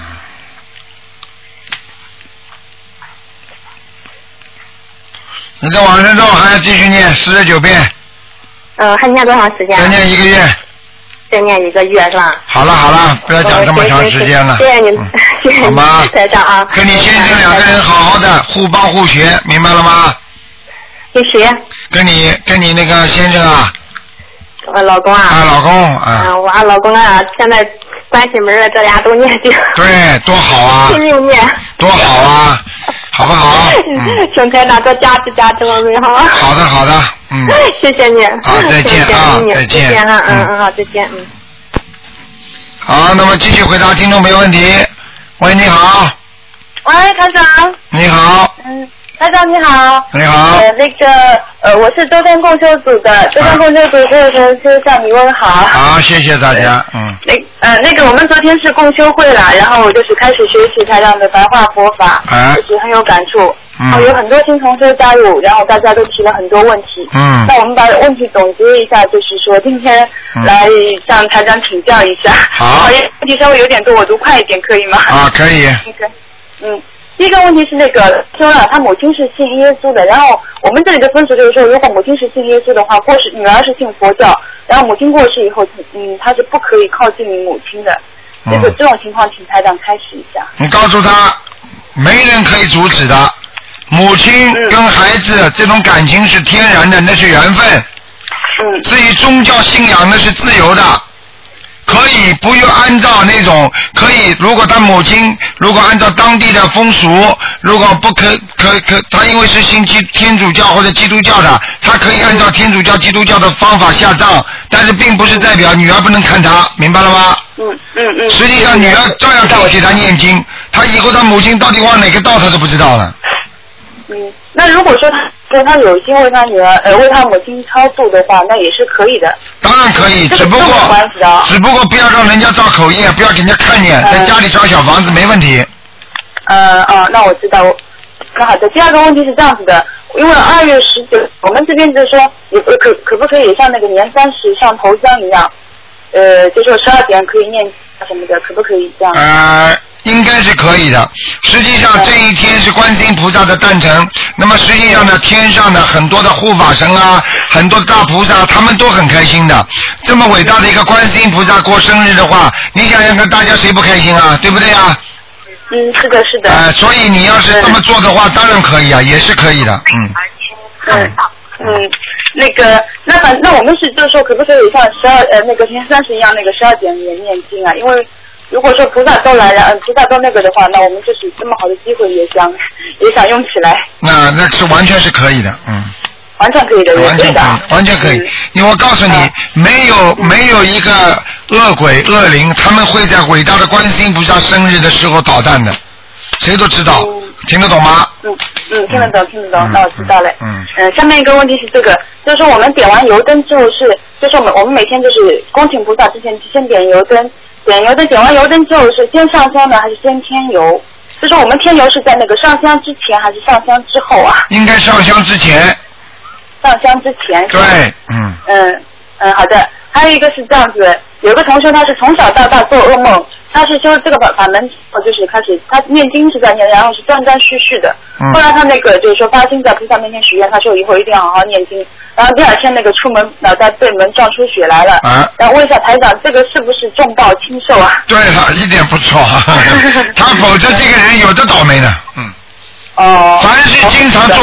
你的往生咒还要继续念四十九遍。 嗯、呃，还念多长时间？ 再念一个月。 再念一个月是吧？ 好了好了，不要讲这么长时间了。 谢谢您，谢谢您，台长啊。 跟你先生两个人好好的互帮互学，明白了吗？ 跟谁？ 跟你跟你那个先生啊。 我老公啊。 啊，老公啊。 嗯，我老公啊，现在关起门来，这俩都念经。 对，多好啊！ 拼命念。 多好啊！好不好？ 嗯。请台长多加持加持我们好。 好的好的，嗯。 谢谢你。 好，再见啊，再见。 再见啊，嗯嗯，好，再见，嗯。 好，那么继续回答听众朋友问题。喂，你好。 喂，台长。 你好。 嗯。台长你好。 你好。 呃，那个呃，我是周天共修组的，周天共修组所有人是向你问好。 好，谢谢大家，嗯。 那呃，那个我们昨天是共修会了，然后我就是开始学习台长的白话佛法， 啊、 就是很有感触。 嗯。 然后有很多新同学加入，然后大家都提了很多问题。 嗯。 那我们把问题总结一下，就是说今天来向台长请教一下。 好。 问题稍微有点多，我读快一点可以吗？ 啊，可以。 那个，嗯。第一个问题是那个说了，他母亲是信耶稣的，然后我们这里的分析就是说，如果母亲是信耶稣的话，过世女儿是信佛教，然后母亲过世以后，嗯，她是不可以靠近母亲的。 嗯。 就是这种情况，请台长开始一下。 你告诉他，没人可以阻止的，母亲跟孩子这种感情是天然的，那是缘分。 嗯。 至于宗教信仰，那是自由的。可以不用按照那种，可以如果他母亲如果按照当地的风俗，如果不可可可，他因为是信基天主教或者基督教的，他可以按照天主教基督教的方法下葬，但是并不是代表女儿不能看他，明白了吗？ 嗯嗯嗯。 实际上女儿照样可以给他念经，他以后他母亲到底往哪个道他都不知道了。 嗯，那如果说他说他有心为他女儿呃为他母亲超度的话，那也是可以的。 当然可以，只不过只不过不要让人家造口业，不要给人家看见，在家里烧小房子没问题。 呃哦，那我知道。那好的，第二个问题是这样子的，因为二月十九，我们这边就是说，也可可不可以像那个年三十上头香一样，呃，就说十二点可以念什么的，可不可以这样？ 呃。应该是可以的。实际上这一天是观世音菩萨的诞辰，那么实际上呢，天上的很多的护法神啊，很多大菩萨，他们都很开心的。这么伟大的一个观世音菩萨过生日的话，你想想看，大家谁不开心啊？对不对啊？ 嗯，是的，是的。 呃，所以你要是这么做的话，当然可以啊，也是可以的，嗯。 嗯嗯，那个，那反那我们是就是说，可不可以像十二呃那个年三十一样，那个十二点也念经啊？因为如果说菩萨都来了，嗯，菩萨都那个的话，那我们就是这么好的机会，也想也想用起来。 那那是完全是可以的，嗯。 完全可以的， 完全可以，完全可以。因为我告诉你，啊、没有没有一个恶鬼恶灵，他们会在伟大的观世音菩萨生日的时候捣蛋的，谁都知道，嗯、听得懂吗？ 嗯嗯，听得懂，听得懂， 嗯、 那我知道了。 嗯嗯、呃，下面一个问题是这个，就是说我们点完油灯之后是，就是我们我们每天就是恭请菩萨之前先点油灯。点油灯，点完油灯之后是先上香呢，还是先添油？就是我们添油是在那个上香之前，还是上香之后啊？ 应该上香之前。 上香之前。 对，嗯。 嗯嗯，好的。还有一个是这样子，有个同学他是从小到大做噩梦，他是修这个法法门，就是开始他念经是在念，然后是断断续续的。 嗯。 后来他那个就是说发心在菩萨面前许愿，他说以后一定要好好念经。然后第二天那个出门脑袋对门撞出血来了。 啊。 然后问一下台长，这个是不是重报轻受啊？ 对了，一点不错。他否则这个人有的倒霉呢。嗯。 哦。 凡是经常做噩梦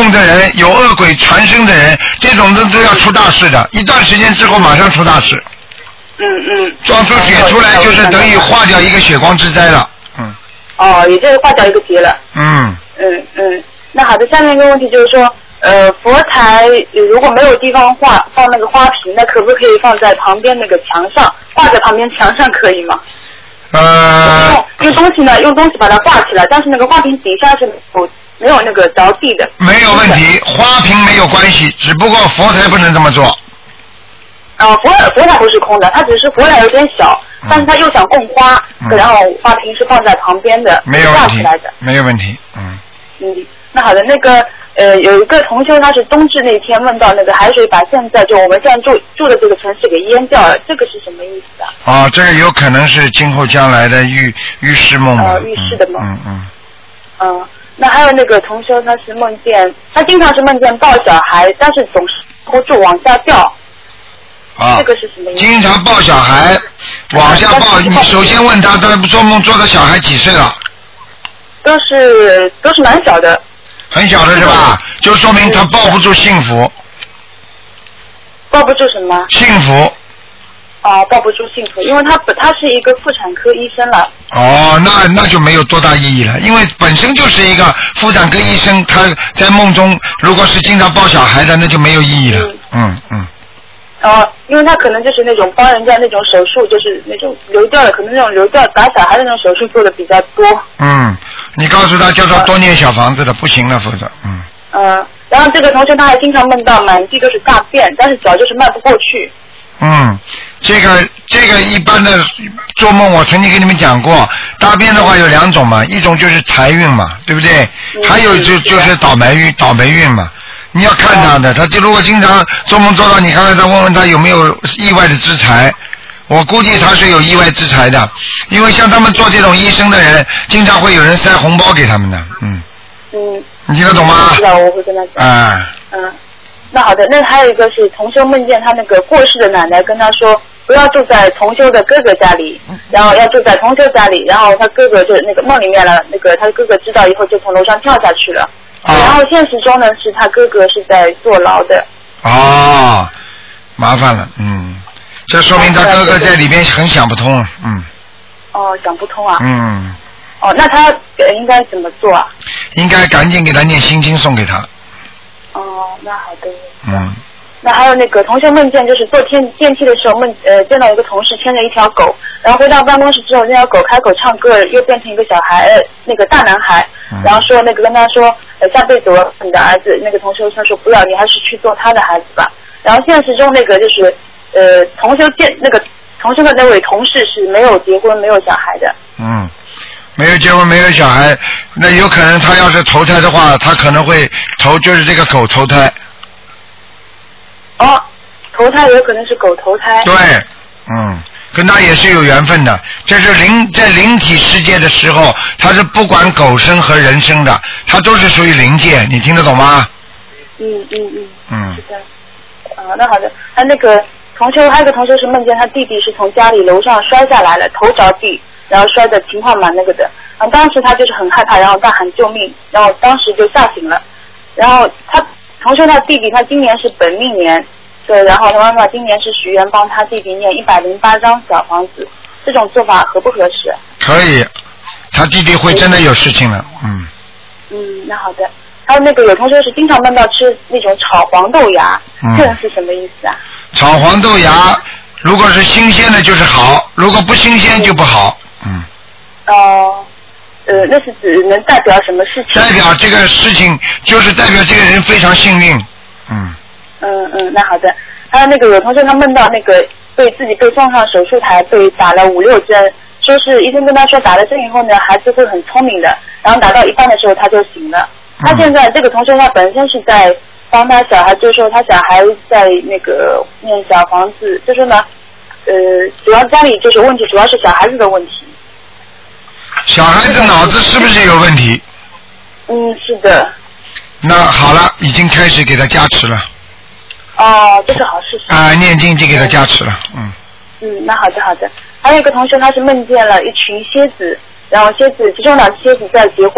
梦的人，有恶鬼缠身的人，这种的都要出大事的，一段时间之后马上出大事。 嗯嗯。 撞出血出来就是等于化掉一个血光之灾了。嗯。 哦，也就是化掉一个劫了。 嗯。 嗯嗯，那好的，下面一个问题就是说，呃，佛台如果没有地方画放那个花瓶，那可不可以放在旁边那个墙上，挂在旁边墙上可以吗？ 呃。 用用东西呢，用东西把它挂起来，但是那个花瓶底下是有没有那个着地的？ 没有问题，花瓶没有关系，只不过佛台不能这么做。 啊、呃，佛佛台不是空的，它只是佛台有点小，嗯、但是它又想供花，嗯、然后花瓶是放在旁边的， 没有问题， 挂起来的， 没有问题，嗯。 嗯，那好的，那个呃，有一个同修，他是冬至那天梦到那个海水把现在就我们现在住住的这个城市给淹掉了，这个是什么意思啊？ 哦，这个有可能是今后将来的预预示梦吧？ 呃，预示的梦。 嗯嗯。 嗯，那还有那个同修，他是梦见，他经常是梦见抱小孩，但是总是不住往下掉。 啊， 这个是什么意思？ 经常抱小孩往下抱，你首先问他，他做梦做的小孩几岁了？ 都是都是蛮小的。 很小的是吧？就说明他抱不住幸福。 抱不住什么？ 幸福。 哦，抱不住幸福，因为他他是一个妇产科医生了。 哦，那那就没有多大意义了，因为本身就是一个妇产科医生，他在梦中如果是经常抱小孩的，那就没有意义了。嗯嗯。嗯哦，因为他可能就是那种帮人家那种手术，就是那种流掉的，可能那种流掉打小孩的那种手术做的比较多。 嗯，你告诉他叫他多念小房子的，不行了，否则嗯。 嗯，然后这个同学他还经常梦到满地都是大便，但是脚就是迈不过去。 嗯，这个这个一般的做梦，我曾经跟你们讲过，大便的话有两种嘛，一种就是财运嘛，对不对？嗯、还有就就是倒霉运，倒霉运嘛。你要看他的，他就如果经常做梦做到，你看看他，问问他有没有意外的之财。我估计他是有意外之财的，因为像他们做这种医生的人，经常会有人塞红包给他们的，嗯。 嗯。 你听得懂吗？ 知道，我会跟他讲。 啊。 嗯，那好的，那还有一个是同修梦见他那个过世的奶奶跟他说，不要住在同修的哥哥家里，然后要住在同修家里，然后他哥哥就那个梦里面了，那个他哥哥知道以后就从楼上跳下去了。然后现实中呢，是他哥哥是在坐牢的。 哦，麻烦了，嗯，这说明他哥哥在里边很想不通，嗯。 哦，想不通啊。 嗯。 哦，那他应该怎么做啊？ 应该赶紧给他念心经送给他。 哦，那好的。 嗯。 那还有那个同学梦见，就是坐电电梯的时候梦呃见到一个同事牵着一条狗，然后回到办公室之后，那条狗开口唱歌，又变成一个小孩，呃、那个大男孩，嗯、然后说那个跟他说，呃下辈子我你的儿子，那个同学他说不要，你还是去做他的孩子吧。然后现实中那个就是呃同学见那个同学的那位同事是没有结婚没有小孩的。 嗯。没有结婚没有小孩，那有可能他要是投胎的话，他可能会投就是这个狗投胎。 哦，投胎有可能是狗投胎。 对，嗯，跟他也是有缘分的。这是灵在灵体世界的时候，他是不管狗生和人生的，他都是属于灵界，你听得懂吗？ 嗯嗯嗯。 嗯。 是的。啊，那好的。他那个同学还有一个同学是梦见他弟弟是从家里楼上摔下来了，头着地，然后摔的情况蛮那个的。然后当时他就是很害怕，然后大喊救命，然后当时就吓醒了。然后他同学他弟弟他今年是本命年，对，然后他妈妈今年是许愿帮他弟弟念一百零八张小房子，这种做法合不合适？ 可以，他弟弟会真的有事情了，嗯。 嗯，那好的。还有那个有同学是经常梦到吃那种炒黄豆芽，嗯、这个是什么意思啊？ 炒黄豆芽，如果是新鲜的就是好，如果不新鲜就不好，嗯。 哦。呃，那是指能代表什么事情？ 代表这个事情，就是代表这个人非常幸运。嗯。 嗯嗯，那好的。还有那个有同学他梦到那个被自己被送上手术台，被打了五六针，说是医生跟他说打了针以后呢，孩子会很聪明的，然后打到一半的时候他就醒了。嗯、他现在这个同学他本身是在帮他小孩，就是说他小孩在那个念小房子，就是呢，呃，主要家里就是问题，主要是小孩子的问题。 小孩子脑子是不是有问题？ 嗯，是的。 那好了，已经开始给他加持了。 哦，这是好事情。 啊，念经就给他加持了，嗯。 嗯，那好的好的。还有一个同学，他是梦见了一群蝎子，然后蝎子其中两只蝎子在结婚，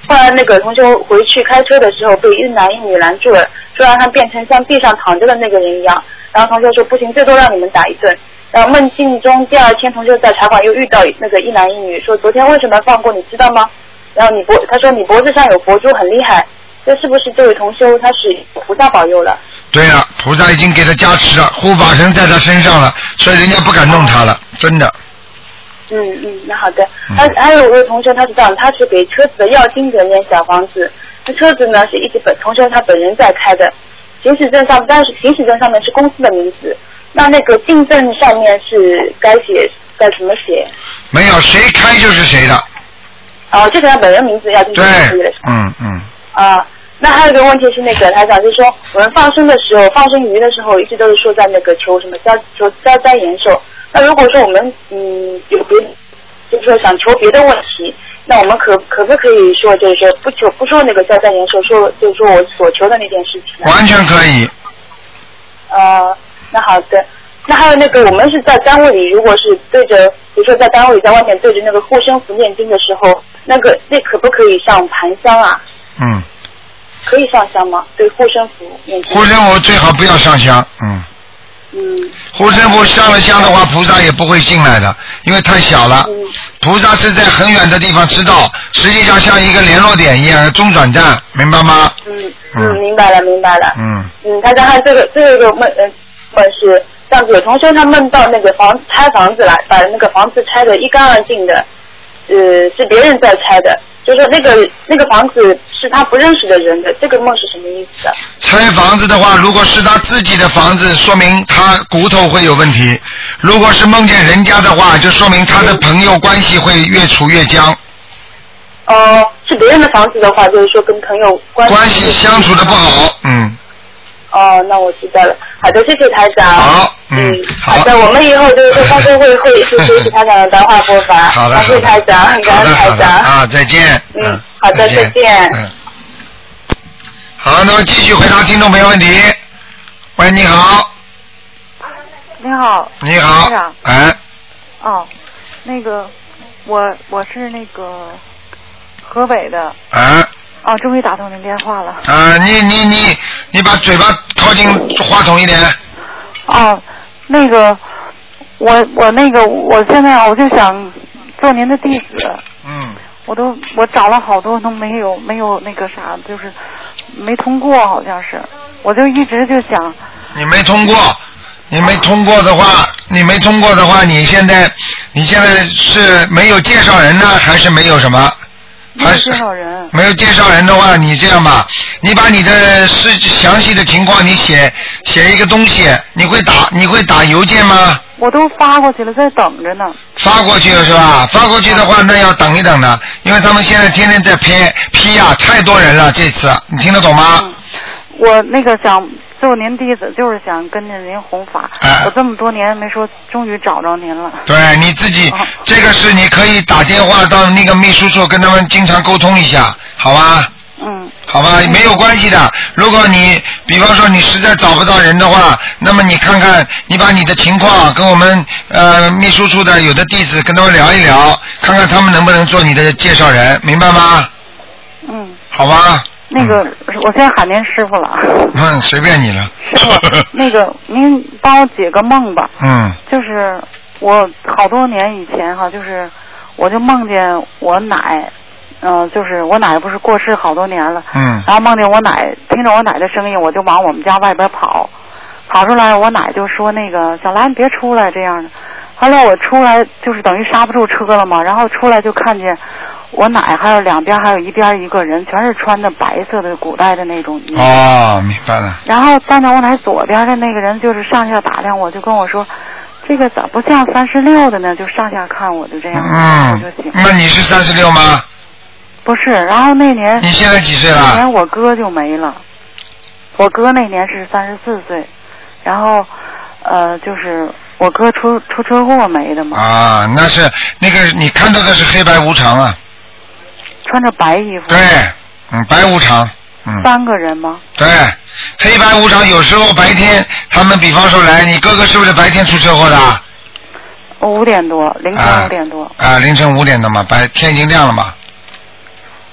后来那个同修回去开车的时候被一男一女拦住了，说让他变成像地上躺着的那个人一样。然后同修说不行，最多让你们打一顿。然后梦境中第二天同修在茶馆又遇到那个一男一女，说昨天为什么放过你知道吗？然后你脖他说你脖子上有佛珠很厉害，这是不是这位同修他是菩萨保佑了？对了，菩萨已经给他加持了，护法神在他身上了，所以人家不敢弄他了，真的。 嗯嗯，那好的。还还有一位同学，他是这样，他是给车子的要经者念小房子，那车子呢是一直本同学他本人在开的，行驶证上但是行驶证上面是公司的名字，那那个进证上面是该写该怎么写？ 没有，谁开就是谁的。 哦，就是他本人名字要进证可以了。 嗯嗯。 啊，那还有一个问题是那个台长，就是说我们放生的时候，放生鱼的时候，一直都是说在那个求什么消求消灾延寿。那如果说我们嗯有别，就是说想求别的问题，那我们可可不可以说就是说不求不说那个消灾延寿，说就是说我所求的那件事情？ 完全可以。 呃，那好的。那还有那个我们是在单位里，如果是对着，比如说在单位里在外面对着那个护身符念经的时候，那个那可不可以上盘香啊？ 嗯。 可以上香吗？对护身符念经。 护身符最好不要上香，嗯。 嗯， 护身符上了香的话，菩萨也不会进来的，因为太小了。嗯、菩萨是在很远的地方知道，实际上像一个联络点一样，中转站，明白吗？ 嗯嗯，明白了明白了。 嗯嗯，他刚才这个这个梦呃梦是这样子，有同学他梦到那个房拆房子来，把那个房子拆得一干二净的，呃，是别人在拆的。就是那个那个房子是他不认识的人的，这个梦是什么意思啊？ 拆房子的话，如果是他自己的房子，说明他骨头会有问题；如果是梦见人家的话，就说明他的朋友关系会越处越僵。 哦、呃，是别人的房子的话，就是说跟朋友关系关系相处的不好，嗯。 哦，那我知道了。好的，谢谢台长。 好，嗯， 好的，我们以后就是放生会会去学习台长的白话佛法。 好的， 感谢台长，感恩台长。 啊，再见。 嗯，好的，再见。 嗯。好，那么继续回答听众朋友问题。喂，你好。 你好。 你好。 台长。 哎。 哦，那个，我我是那个河北的。 啊。 哦，终于打通您电话了。 啊，你你你你把嘴巴靠近话筒一点。 哦，那个，我我那个，我现在我就想做您的弟子。 嗯。 我都我找了好多都没有没有那个啥，就是没通过，好像是。我就一直就想。 你没通过，你没通过的话，你没通过的话，你现在你现在是没有介绍人呢，还是没有什么？ 没有介绍人。 没有介绍人的话，你这样吧，你把你的事详细的情况你写写一个东西，你会打你会打邮件吗？ 我都发过去了，在等着呢。 发过去了是吧？发过去的话，那要等一等的，因为他们现在天天在批批呀，太多人了，这次你听得懂吗？ 嗯、我那个想做您弟子，就是想跟着您弘法。 哎、 我这么多年没说，终于找着您了。 对，你自己、哦、这个是你可以打电话到那个秘书处跟他们经常沟通一下，好吧？ 嗯。 好吧，没有关系的。如果你比方说你实在找不到人的话，那么你看看，你把你的情况跟我们呃秘书处的有的弟子跟他们聊一聊，看看他们能不能做你的介绍人，明白吗？ 嗯。 好吧。 那个，嗯、我先喊您师傅了。 嗯，随便你了。 师傅，那个您帮我解个梦吧。 嗯。 就是我好多年以前哈，就是我就梦见我奶。嗯、呃，就是我奶不是过世好多年了， 嗯， 然后梦见我奶，听着我奶的声音，我就往我们家外边跑，跑出来，我奶就说那个小兰你别出来这样的，后来我出来就是等于刹不住车了嘛，然后出来就看见我奶还有两边还有一边一个人，全是穿的白色的古代的那种衣服。 哦，明白了。 然后站在我奶左边的那个人就是上下打量我，就跟我说。这个咋不像三十六的呢？就上下看我，就这样， 嗯， 我就醒。 那你是三十六吗？ 不是，然后那年你现在几岁了？ 那年我哥就没了，我哥那年是三十四岁，然后呃，就是我哥出出车祸没的嘛。 啊，那是那个你看到的是黑白无常啊。 穿着白衣服。 对，嗯，白无常，嗯。 三个人吗？ 对，黑白无常，有时候白天他们比方说来，你哥哥是不是白天出车祸的？ 五点多，凌晨五点多。 啊，啊凌晨五点多嘛，白天已经亮了嘛。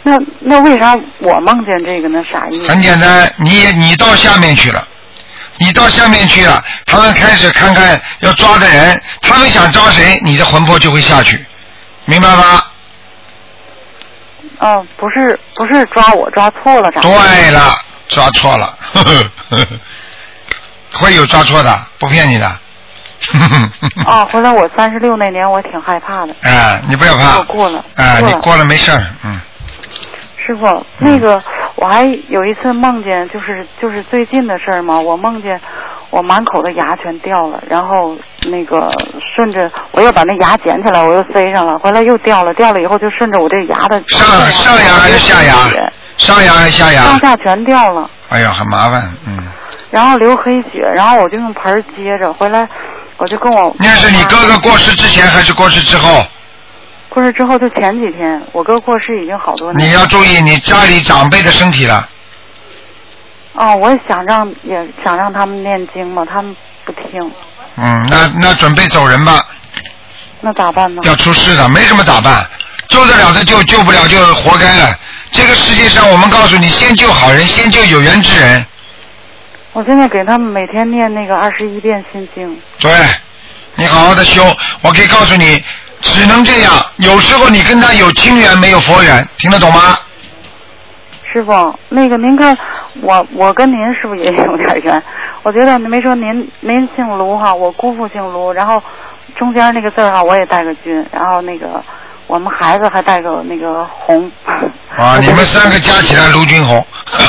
那那为啥我梦见这个呢？啥意思？ 很简单，你你到下面去了，你到下面去了，他们开始看看要抓的人，他们想抓谁，你的魂魄就会下去，明白吗？ 哦，不是不是抓我抓错了，咋？ 对了，抓错了，呵呵呵呵会有抓错的，不骗你的。 哦，后来我三十六那年我挺害怕的。 啊，你不要怕。 我过了。 啊， 过了你过了没事儿，嗯。 师傅，那个我还有一次梦见，就是就是最近的事儿嘛，我梦见我满口的牙全掉了，然后那个顺着我又把那牙捡起来，我又塞上了，回来又掉了，掉了以后就顺着我这牙的上上牙还是下牙？上牙还是下牙？ 上下全掉了。 哎呀，很麻烦，嗯。 然后流黑血，然后我就用盆接着，回来我就跟我那是你哥哥过世之前还是过世之后？ 过世之后就前几天，我哥过世已经好多年。 你要注意你家里长辈的身体了。 哦，我也想让也想让他们念经嘛，他们不听。 嗯，那那准备走人吧。 那咋办呢？ 要出事的，没什么咋办，救得了的救，救不了就活该了。这个世界上，我们告诉你，先救好人，先救有缘之人。 我现在给他们每天念那个二十一遍心经。 对，你好好的修，我可以告诉你，只能这样。有时候你跟他有亲缘，没有佛缘，听得懂吗？ 师傅，那个您看，我我跟您是不是也有点缘？我觉得没说您您姓卢哈，我姑父姓卢，然后中间那个字哈我也带个军，然后那个我们孩子还带个那个红。 啊，你们三个加起来卢军红。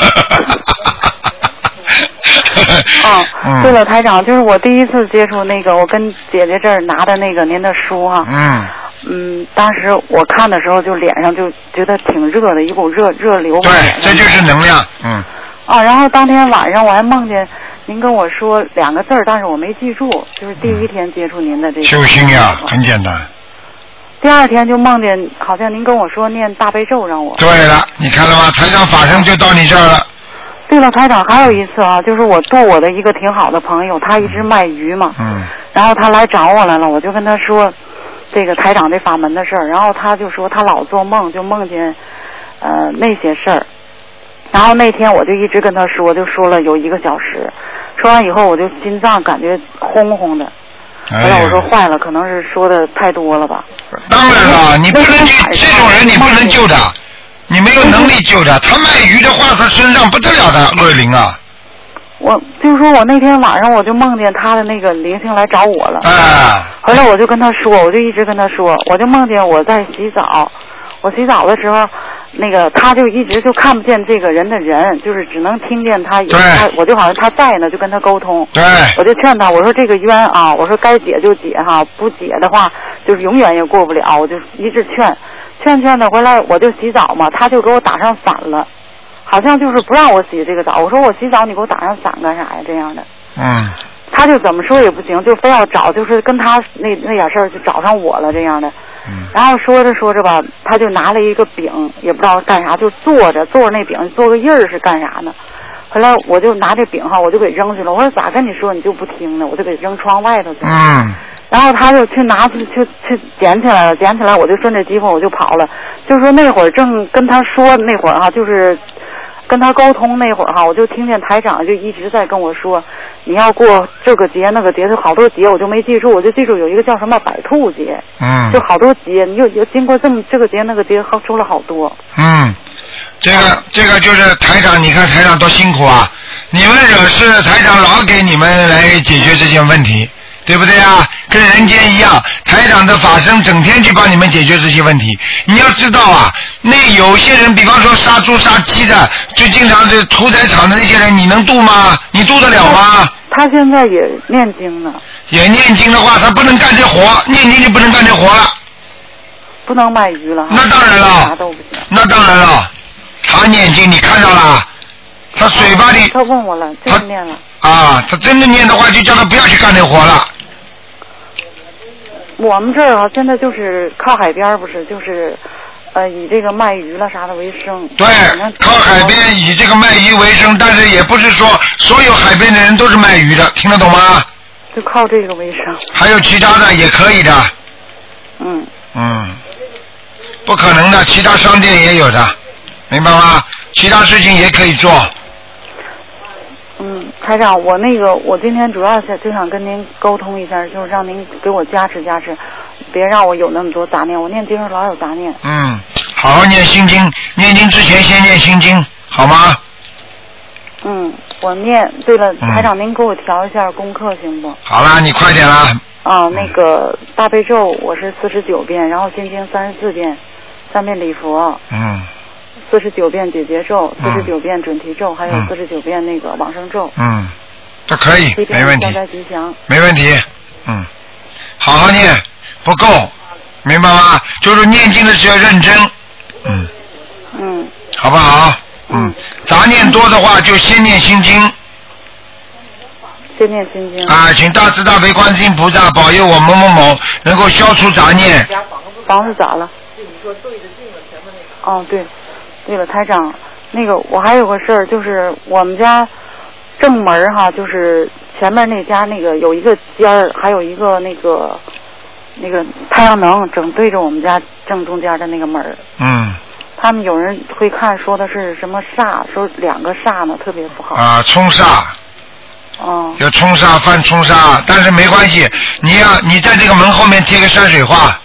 哦， 嗯、 对了，台长，就是我第一次接触那个，我跟姐姐这儿拿的那个您的书哈。 嗯。 嗯，当时我看的时候，就脸上就觉得挺热的，一股热热流。 对，这就是能量，嗯。 啊，然后当天晚上我还梦见您跟我说两个字儿，但是我没记住，就是第一天接触您的这个。 修心呀，很简单。 第二天就梦见，好像您跟我说念大悲咒让我。 对了，你看了吗？台长法身就到你这儿了。 对了，台长还有一次啊，就是我度我的一个挺好的朋友，他一直卖鱼嘛， 嗯， 然后他来找我来了，我就跟他说这个台长这法门的事儿，然后他就说他老做梦，就梦见呃那些事儿，然后那天我就一直跟他说，就说了有一个小时，说完以后我就心脏感觉轰轰的，后来我说坏了，可能是说的太多了吧。 当然了，你不能去这种人，你不能救的。你没有能力救的，他卖鱼的话，他身上不得了的恶灵啊！ 我就说我那天晚上我就梦见他的那个灵性来找我了， 啊！ 后来我就跟他说，我就一直跟他说，我就梦见我在洗澡，我洗澡的时候，那个他就一直就看不见这个人的人，就是只能听见他有他，我就好像他在呢，就跟他沟通。 对。 我就劝他，我说这个冤啊，我说该解就解哈，不解的话就是永远也过不了，我就一直劝。劝劝的回来，我就洗澡嘛，他就给我打上伞了，好像就是不让我洗这个澡。我说我洗澡，你给我打上伞干啥呀？这样的。 嗯。 他就怎么说也不行，就非要找，就是跟他那那点事儿就找上我了这样的。 嗯。 然后说着说着吧，他就拿了一个饼，也不知道干啥，就坐着坐着那饼做个印儿是干啥呢？后来我就拿这饼哈，我就给扔去了。我说咋跟你说你就不听呢？我就给扔窗外头去了。 嗯。 然后他就去拿去去去捡起来了，捡起来我就顺着机会我就跑了。就是说那会儿正跟他说那会儿哈，就是跟他沟通那会儿哈，我就听见台长就一直在跟我说，你要过这个节那个节，就好多节我就没记住，我就记住有一个叫什么百兔节， 嗯， 就好多节，你又又经过这么这个节那个节，好出了好多。 嗯，这个这个就是台长，你看台长多辛苦啊！你们惹事，台长老给你们来解决这件问题。对不对啊？跟人间一样，台长的法身整天去帮你们解决这些问题。你要知道啊，那有些人，比方说杀猪杀鸡的，就经常是屠宰场的那些人，你能渡吗？你渡得了吗？ 他现在也念经呢。 也念经的话，他不能干这活，念经就不能干这活了。 不能卖鱼了。 那当然了。 啥都不行。 那当然了，他念经你看到了，他嘴巴里。 他问我了，真的念了。 啊，他真的念的话，就叫他不要去干这活了。 我们这儿啊，现在就是靠海边，不是就是呃以这个卖鱼了啥的为生。 对，靠海边以这个卖鱼为生，但是也不是说所有海边的人都是卖鱼的，听得懂吗？ 就靠这个为生。 还有其他的也可以的。 嗯。 嗯，不可能的，其他商店也有的。 明白吗？其他事情也可以做。 嗯，台长，我那个我今天主要是就想跟您沟通一下，就是让您给我加持加持，别让我有那么多杂念。我念经时老有杂念。 嗯，好好念心经，念经之前先念心经，好吗？ 嗯，我念。对了，台长，您给我调一下功课行不？ 好啦，你快点啦。 啊，那个大悲咒我是四十九遍，然后心经三十四遍，三遍礼佛。 嗯。 四十九遍解结咒，四十九遍准提咒，还有四十九遍那个往生咒。 嗯，都可以，没问题。 消灾吉祥。 没问题，嗯，好好念，不够，明白吗？就是念经的时候认真，嗯。 嗯。 好不好？嗯。杂念多的话，就先念心经。 先念心经。 啊，请大慈大悲观世音菩萨保佑我某某某能够消除杂念。 房子咋了？就你说对着镜子前面那个。哦，对。对了，台长，那个我还有个事儿，就是我们家正门哈，就是前面那家那个有一个尖儿，还有一个那个那个太阳能正对着我们家正中间的那个门。 嗯。 他们有人会看说的是什么煞，说两个煞呢，特别不好。 啊，冲煞。 哦。 有冲煞犯冲煞，但是没关系，你要你在这个门后面贴个山水画。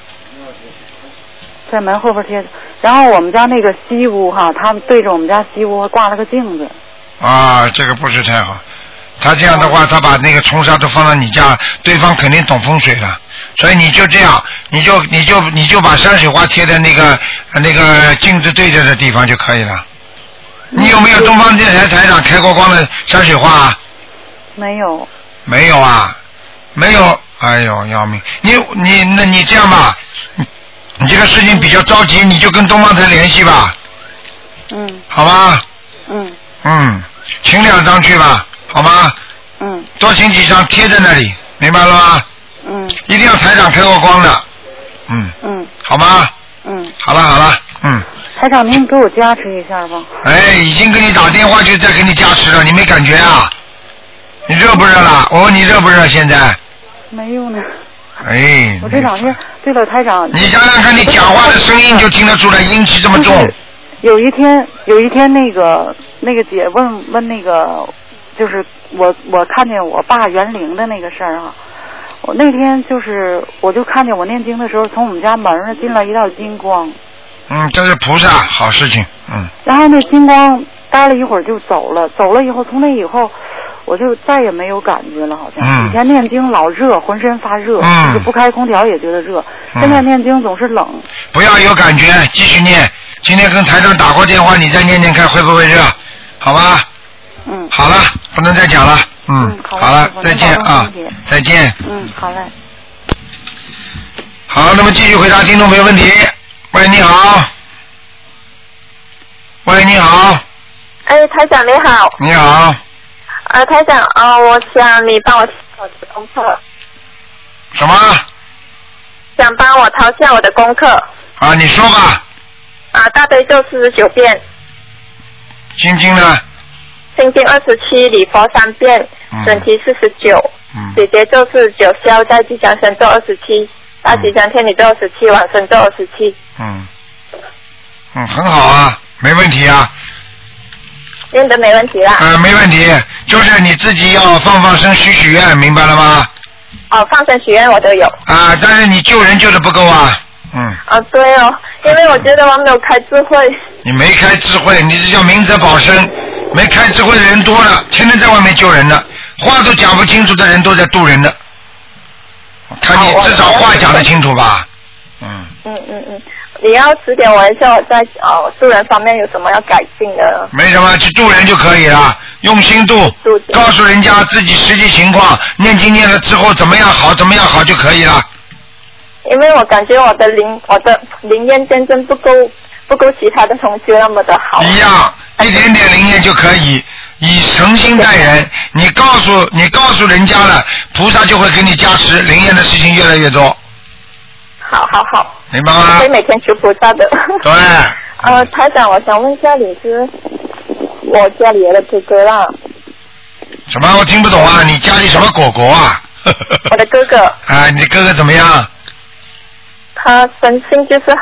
在门后边贴，然后我们家那个西屋哈，他们对着我们家西屋挂了个镜子。 啊，这个不是太好。他这样的话，他把那个冲煞都放到你家，对方肯定懂风水了。所以你就这样，你就你就你就把山水画贴在那个那个镜子对着的地方就可以了。你有没有东方电台台长开过光的山水画啊？ 没有。 没有啊，没有。哎呦，要命！你你那你这样吧。你这个事情比较着急，你就跟东方台联系吧。 嗯。 好吧。 嗯。 嗯，请两张去吧，好吗？ 嗯。 多请几张贴在那里，明白了吗？ 嗯。 一定要台长开过光的。嗯。 嗯。 好吗？ 嗯。 好了好了，嗯。 台长，您给我加持一下吧。 哎，已经给你打电话就在给你加持了，你没感觉啊？你热不热了？我问你热不热现在？ 没有呢。 哎。 我这两天，对了，台长。 你想想看，你讲话的声音就听得出来，阴气这么重。 有一天，有一天，那个那个姐问问那个，就是我我看见我爸园灵的那个事儿啊。我那天就是我就看见我念经的时候，从我们家门上进来一道金光。 嗯，这是菩萨，好事情，嗯。 然后那金光待了一会儿就走了，走了以后，从那以后。我就再也没有感觉了，好像、嗯、以前念经老热，浑身发热， 嗯、 就是不开空调也觉得热、嗯。现在念经总是冷。 不要有感觉，继续念。今天跟台上打过电话，你再念念看会不会热，好吧？ 嗯。 好了，不能再讲了。嗯。 嗯好, 好了，再见啊！再见。 嗯，好嘞。 好，那么继续回答听众朋友问题。喂，你好。喂，你好。 哎，台长你好。 你好。 啊，台长啊，我想你帮我我的功课。 什么？ 想帮我抄下我的功课。 啊，你说吧。 啊，大悲咒四十九遍。 心经呢？ 心经二十七，礼佛三遍，准提四十九，解结咒四十九，消灾吉祥神咒二十七，大吉祥天女咒二十七，往生咒二十七。 嗯。嗯，很好啊，没问题啊。 念得没问题啦。 啊、呃，没问题，就是你自己要放放生、许许愿，明白了吗？ 哦，放生许愿我都有。 啊，但是你救人救的不够啊。嗯。 啊，对哦，因为我觉得我没有开智慧。 你没开智慧，你是叫明哲保身。没开智慧的人多了，天天在外面救人的，话都讲不清楚的人都在渡人的。看你至少话讲得清楚吧。嗯。 嗯嗯嗯。你要指点我一下，我在哦渡人方面有什么要改进的？ 没什么，去渡人就可以了，用心渡，告诉人家自己实际情况，念经念了之后怎么样好，怎么样好就可以了。 因为我感觉我的灵，我的灵验真正不够，不够其他的同学那么的好。 一样，一点点灵验就可以，以诚心待人。你告诉你告诉人家了，菩萨就会给你加持，灵验的事情越来越多。 好好好。 明白吗？ 可以每天求菩萨的。 对。 呃，台长，我想问一下，你是我家里的哥哥啦。 什么？我听不懂啊！你家里什么果果啊？ 我的哥哥。 啊，你的哥哥怎么样？ 他生性就是很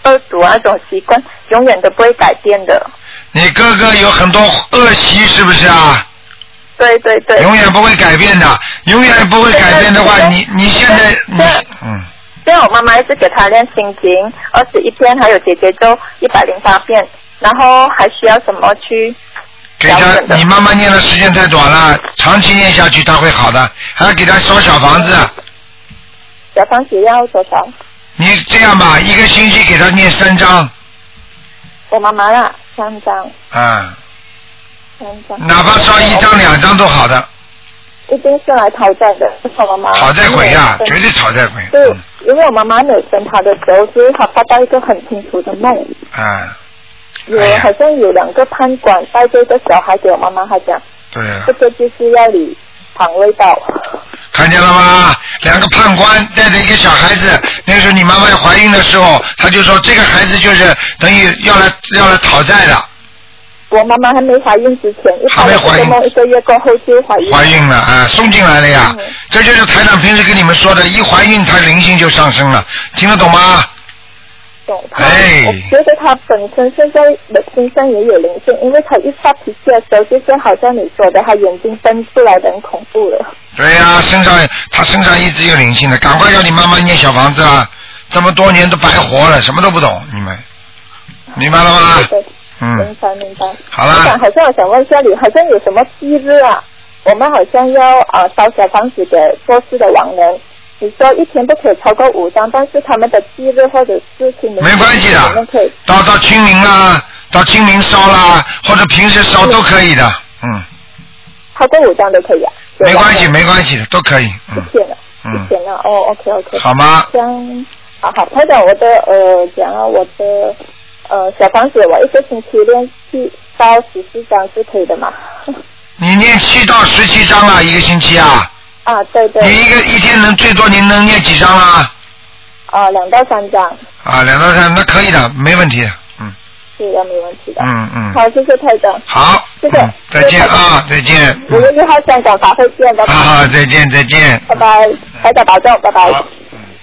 恶毒那种习惯，永远都不会改变的。 你哥哥有很多恶习，是不是啊？ 对对对。 永远不会改变的，永远不会改变的话，你你现在你嗯。 现在我妈妈一直给他练心经二十一遍，还有姐姐咒一百零八遍，然后还需要什么去？ 给他，你妈妈念的时间太短了，长期念下去他会好的，还要给他烧小房子。 小房子要多少？ 你这样吧，一个星期给他念三张。 我妈妈啦，三张。 啊。 三张。 哪怕烧一张两张都好的。 一定是来讨债的，是我妈妈。 讨债鬼呀、啊，绝对讨债鬼。 对，嗯、因为我妈妈没有生他的时候，就是她发到一个很清楚的梦。 啊。 有、哎、好像有两个判官带着一个小孩给我妈妈，他讲。 对啊。 这个就是要你肠胃道。 看见了吗？两个判官带着一个小孩子，那时候你妈妈怀孕的时候，他就说这个孩子就是等于要来要来讨债的。 我妈妈还没怀孕之前， 还没怀孕， 一个月过后就怀孕。 怀孕了啊，送进来了呀！嗯、这就是台长平时跟你们说的，一怀孕她灵性就上升了，听得懂吗？ 懂。哎，我觉得她本身现在的身上也有灵性，因为她一发脾气的时候，就是好像你说的，她眼睛瞪出来的，很恐怖的。 对呀、啊，身上她身上一直有灵性的，赶快叫你妈妈念小房子啊！这么多年都白活了，什么都不懂，你们明白了吗？ 对对嗯， 明白明白。 好了。 好像我想问一下你，好像有什么忌日啊？我们好像要啊烧小房子给过世的亡人。你说一天不可以超过五张，但是他们的忌日或者是清明， 没关系的。到到清明啦，到清明烧啦，或者平时烧都可以的。嗯。 超过五张都可以啊。 没关系，没关系的，都可以。嗯。 一天了，一天了。哦 ，OK OK。 好吗？ 这样，好好，台长，我的呃，讲啊，我的。呃，小房子我一个星期练七到十四张是可以的吗？ 你念七到十七张啊，一个星期啊？ 啊，对对。 你一个一天能最多您能念几张啊？ 啊，两到三张。 啊，两到三，那可以的，没问题。嗯。 是的，没问题的。 嗯嗯。 好，谢谢台长。 好。 谢谢。嗯、 再见啊，再见。 五月一号香港法会见，拜拜。 好，再见再见。 拜拜，台长保重，拜拜。 好。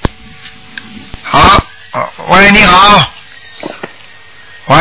好，喂，你好。喂，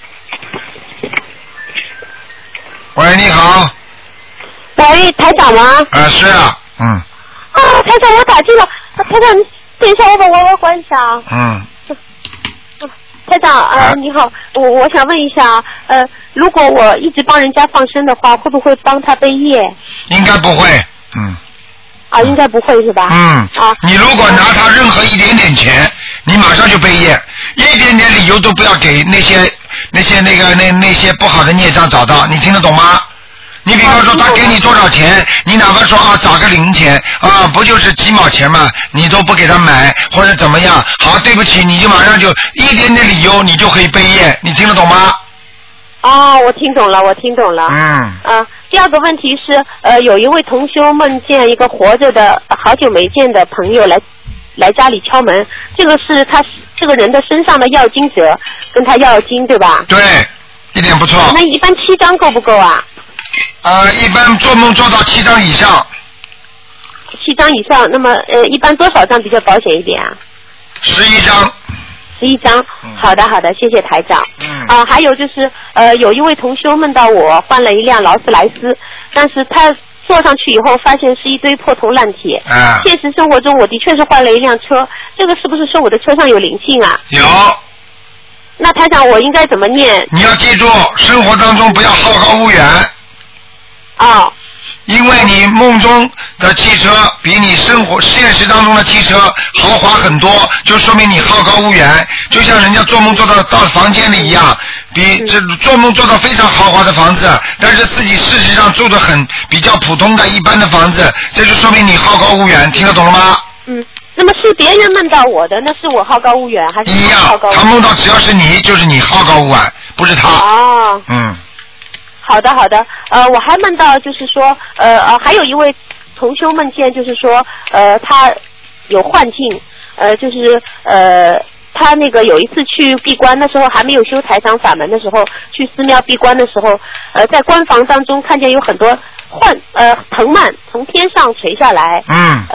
喂，你好。 喂，台长吗？ 啊，是啊，嗯。 啊，台长，我打进了。啊、台长，等一下，我把娃娃关一下啊。 嗯。 台长，啊、呃，你好，我我想问一下，呃，如果我一直帮人家放生的话，会不会帮他背业？ 应该不会，嗯。 啊，应该不会是吧？ 嗯。 啊。 你如果拿他任何一点点钱，你马上就背业，一点点理由都不要给那些那些那个那那些不好的孽障找到，你听得懂吗？你比方说他给你多少钱，你哪怕说啊找个零钱啊，不就是几毛钱嘛，你都不给他买或者怎么样，好，对不起，你就马上就一点点理由你就可以背业，你听得懂吗？ 哦，我听懂了，我听懂了。 嗯。 啊，第二个问题是，呃，有一位同修梦见一个活着的好久没见的朋友来来家里敲门，这个是他这个人的身上的要经者跟他要经，对吧？ 对，一点不错。 那一般七张够不够啊？ 呃，一般做梦做到七张以上。 七张以上，那么呃，一般多少张比较保险一点啊？ 十一张。 十一张，好的好的，谢谢台长。 嗯。 啊，还有就是呃，有一位同修梦到我换了一辆劳斯莱斯，但是他坐上去以后发现是一堆破铜烂铁。 啊。 现实生活中我的确是换了一辆车，这个是不是说我的车上有灵性啊？ 有。 那台长，我应该怎么念？ 你要记住，生活当中不要好高骛远。 哦。 因为你梦中的汽车比你生活现实当中的汽车豪华很多，就说明你好高骛远。就像人家做梦做到到房间里一样，比这做梦做到非常豪华的房子，但是自己事实上住的很比较普通的一般的房子，这就说明你好高骛远。听得懂了吗？ 嗯。那么是别人梦到我的，那是我好高骛远还是一样？他梦到只要是你，就是你好高骛远，不是他。 哦。 嗯。 好的好的，呃，我还梦到就是说，呃呃，还有一位同修梦见就是说，呃，他有幻境，呃，就是呃，他那个有一次去闭关的时候，还没有修台长法门的时候，去寺庙闭关的时候，呃，在关房当中看见有很多幻呃藤蔓从天上垂下来， 嗯， 呃。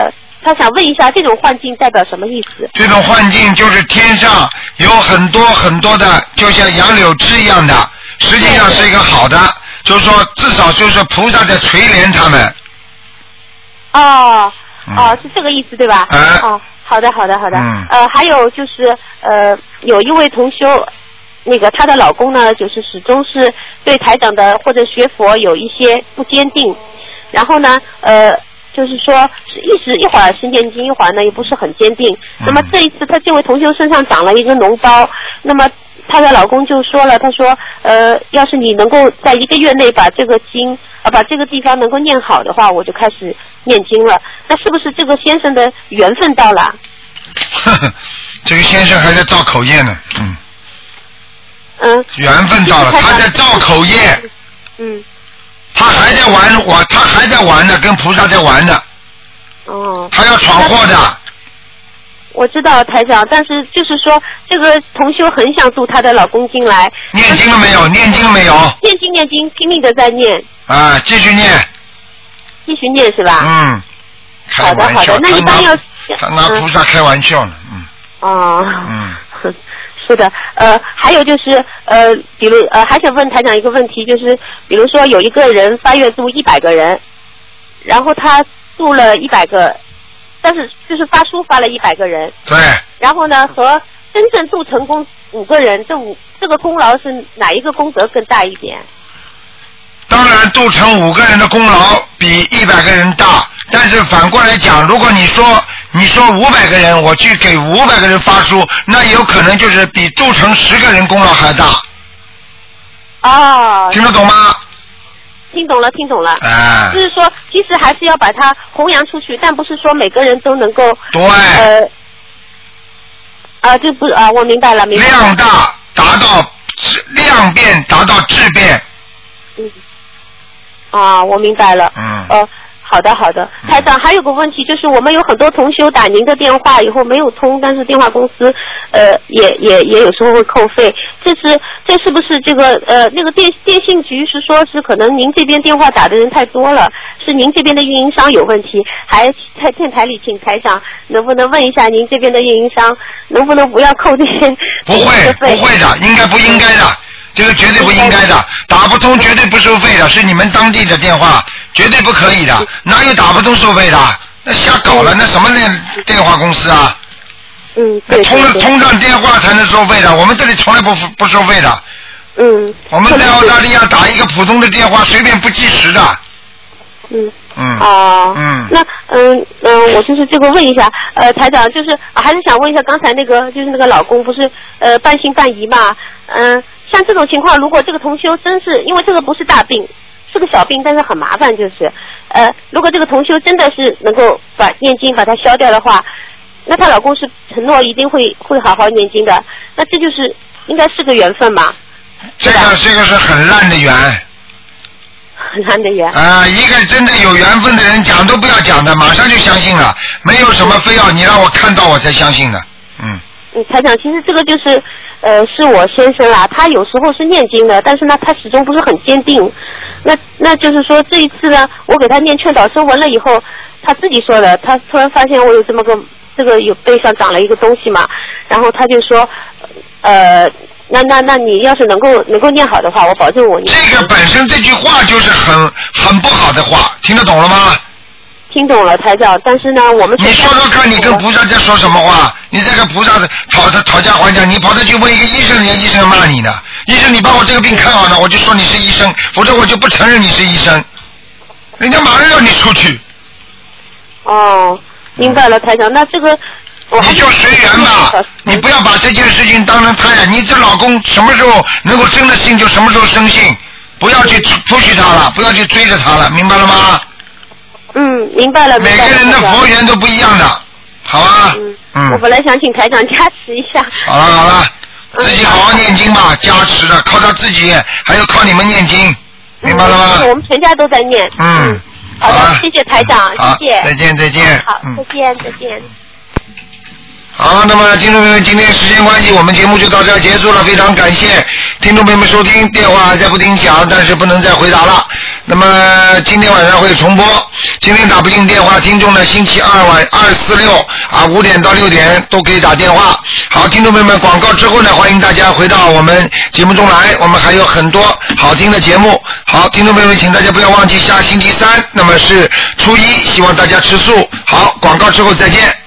他想问一下，这种幻境代表什么意思？ 这种幻境就是天上有很多很多的，就像杨柳枝一样的，实际上是一个好的，就是说至少就是菩萨在垂怜他们。 哦，哦，是这个意思对吧？ 嗯、 哦，好的，好的，好的。 嗯。 呃，还有就是呃，有一位同修，那个她的老公呢，就是始终是对台长的或者学佛有一些不坚定，然后呢，呃。就是说，是一时一会儿是念经，一会儿呢也不是很坚定。 嗯、 那么这一次，她这位同修身上长了一个脓包，那么她的老公就说了，他说，呃，要是你能够在一个月内把这个经啊，把这个地方能够念好的话，我就开始念经了。那是不是这个先生的缘分到了？ 呵呵，这个先生还在造口业呢，嗯。 嗯。 缘分到了，他在造口业。 嗯。 他还在玩，我他还在玩呢，跟菩萨在玩呢。 哦。 他要闯祸的。 我知道台长，但是就是说，这个同修很想度她的老公进来。 念经了没有？念经了没有？ 念经念经，拼命的在念。 啊，继续念。 继续念是吧？ 嗯。开玩笑。 好的好的，那一般要。 他拿菩萨开玩笑呢，嗯。 哦。 嗯。 是的，呃，还有就是，呃，比如，呃，还想问台长一个问题，就是，比如说有一个人发愿度一百个人，然后他度了一百个，但是就是发书发了一百个人， 对， 然后呢，和真正度成功五个人，这五这个功劳是哪一个功德更大一点？ 当然，度成五个人的功劳比一百个人大，但是反过来讲，如果你说你说五百个人，我去给五百个人发书，那有可能就是比度成十个人功劳还大。 哦。 听得懂吗？ 听懂了，听懂了。 哎。 就是说，其实还是要把它弘扬出去，但不是说每个人都能够。 对。 呃。啊，这不啊，我明白了，明白了。 量大达到量变，达到质变。 嗯。啊，我明白了。 嗯。 呃，好的好的，台长，还有个问题就是，我们有很多同修打您的电话以后没有通，但是电话公司呃也也也有时候会扣费，这是这是不是这个呃那个电电信局是说是可能您这边电话打的人太多了，是您这边的运营商有问题，还在电台里请台长能不能问一下您这边的运营商能不能不要扣这些不会不会的，应该不应该的。这个绝对不应该的，打不通绝对不收费的，是你们当地的电话，绝对不可以的，哪有打不通收费的？那瞎搞了，那什么那电话公司啊？ 嗯， 对。通通上电话才能收费的，我们这里从来不不收费的。 嗯。 我们在澳大利亚打一个普通的电话，随便不计时的。 嗯。 嗯。 啊。 嗯。 那嗯嗯，我就是这个问一下，呃，台长，就是、啊、还是想问一下，刚才那个就是那个老公不是呃半信半疑嘛？嗯。像这种情况，如果这个同修真是因为这个不是大病，是个小病，但是很麻烦，就是呃，如果这个同修真的是能够把念经把它消掉的话，那她老公是承诺一定会会好好念经的，那这就是应该是个缘分嘛？ 这个这个是很烂的缘。 很烂的缘。 啊，一个真的有缘分的人讲都不要讲的，马上就相信了，没有什么非要你让我看到我才相信的，嗯。 嗯，台长，其实这个就是，呃，是我先生啦，他有时候是念经的，但是呢，他始终不是很坚定。那那就是说，这一次呢，我给他念劝导声闻了以后，他自己说的，他突然发现我有这么个这个有背上长了一个东西嘛，然后他就说，呃，那那那你要是能够能够念好的话，我保证我念。 这个本身这句话就是很很不好的话，听得懂了吗？ 听懂了，台长，但是呢，我们你说说看，你跟菩萨在说什么话？你在跟菩萨讨讨价还价，你跑着去问一个医生，人家医生骂你呢。医生，你把我这个病看好了，我就说你是医生，否则我就不承认你是医生。人家马上要你出去。 哦，明白了，台长，那这个你就随缘吧，你不要把这件事情当成太太。你这老公什么时候能够真的信，就什么时候生信，不要去出去他了，不要去追着他了，明白了吗？ 嗯，明白了。 每个人的佛缘都不一样的，好吧？ 嗯。 嗯。 我本来想请台长加持一下。 好了好了，自己好好念经吧，加持的，靠他自己，还有靠你们念经，明白了吗？ 嗯、我们全家都在念。 嗯。 嗯好的，谢谢台长，谢谢。 再见再见。 好，再见再见。 好，那么听众朋友们，今天时间关系，我们节目就到这儿结束了，非常感谢听众朋友们收听，电话还在不停响，但是不能再回答了。那么今天晚上会重播，今天打不进电话，听众呢星期二晚二四六啊五点到六点都可以打电话。好，听众朋友们，广告之后呢，欢迎大家回到我们节目中来，我们还有很多好听的节目。好，听众朋友们，请大家不要忘记下星期三，那么是初一，希望大家吃素。好，广告之后再见。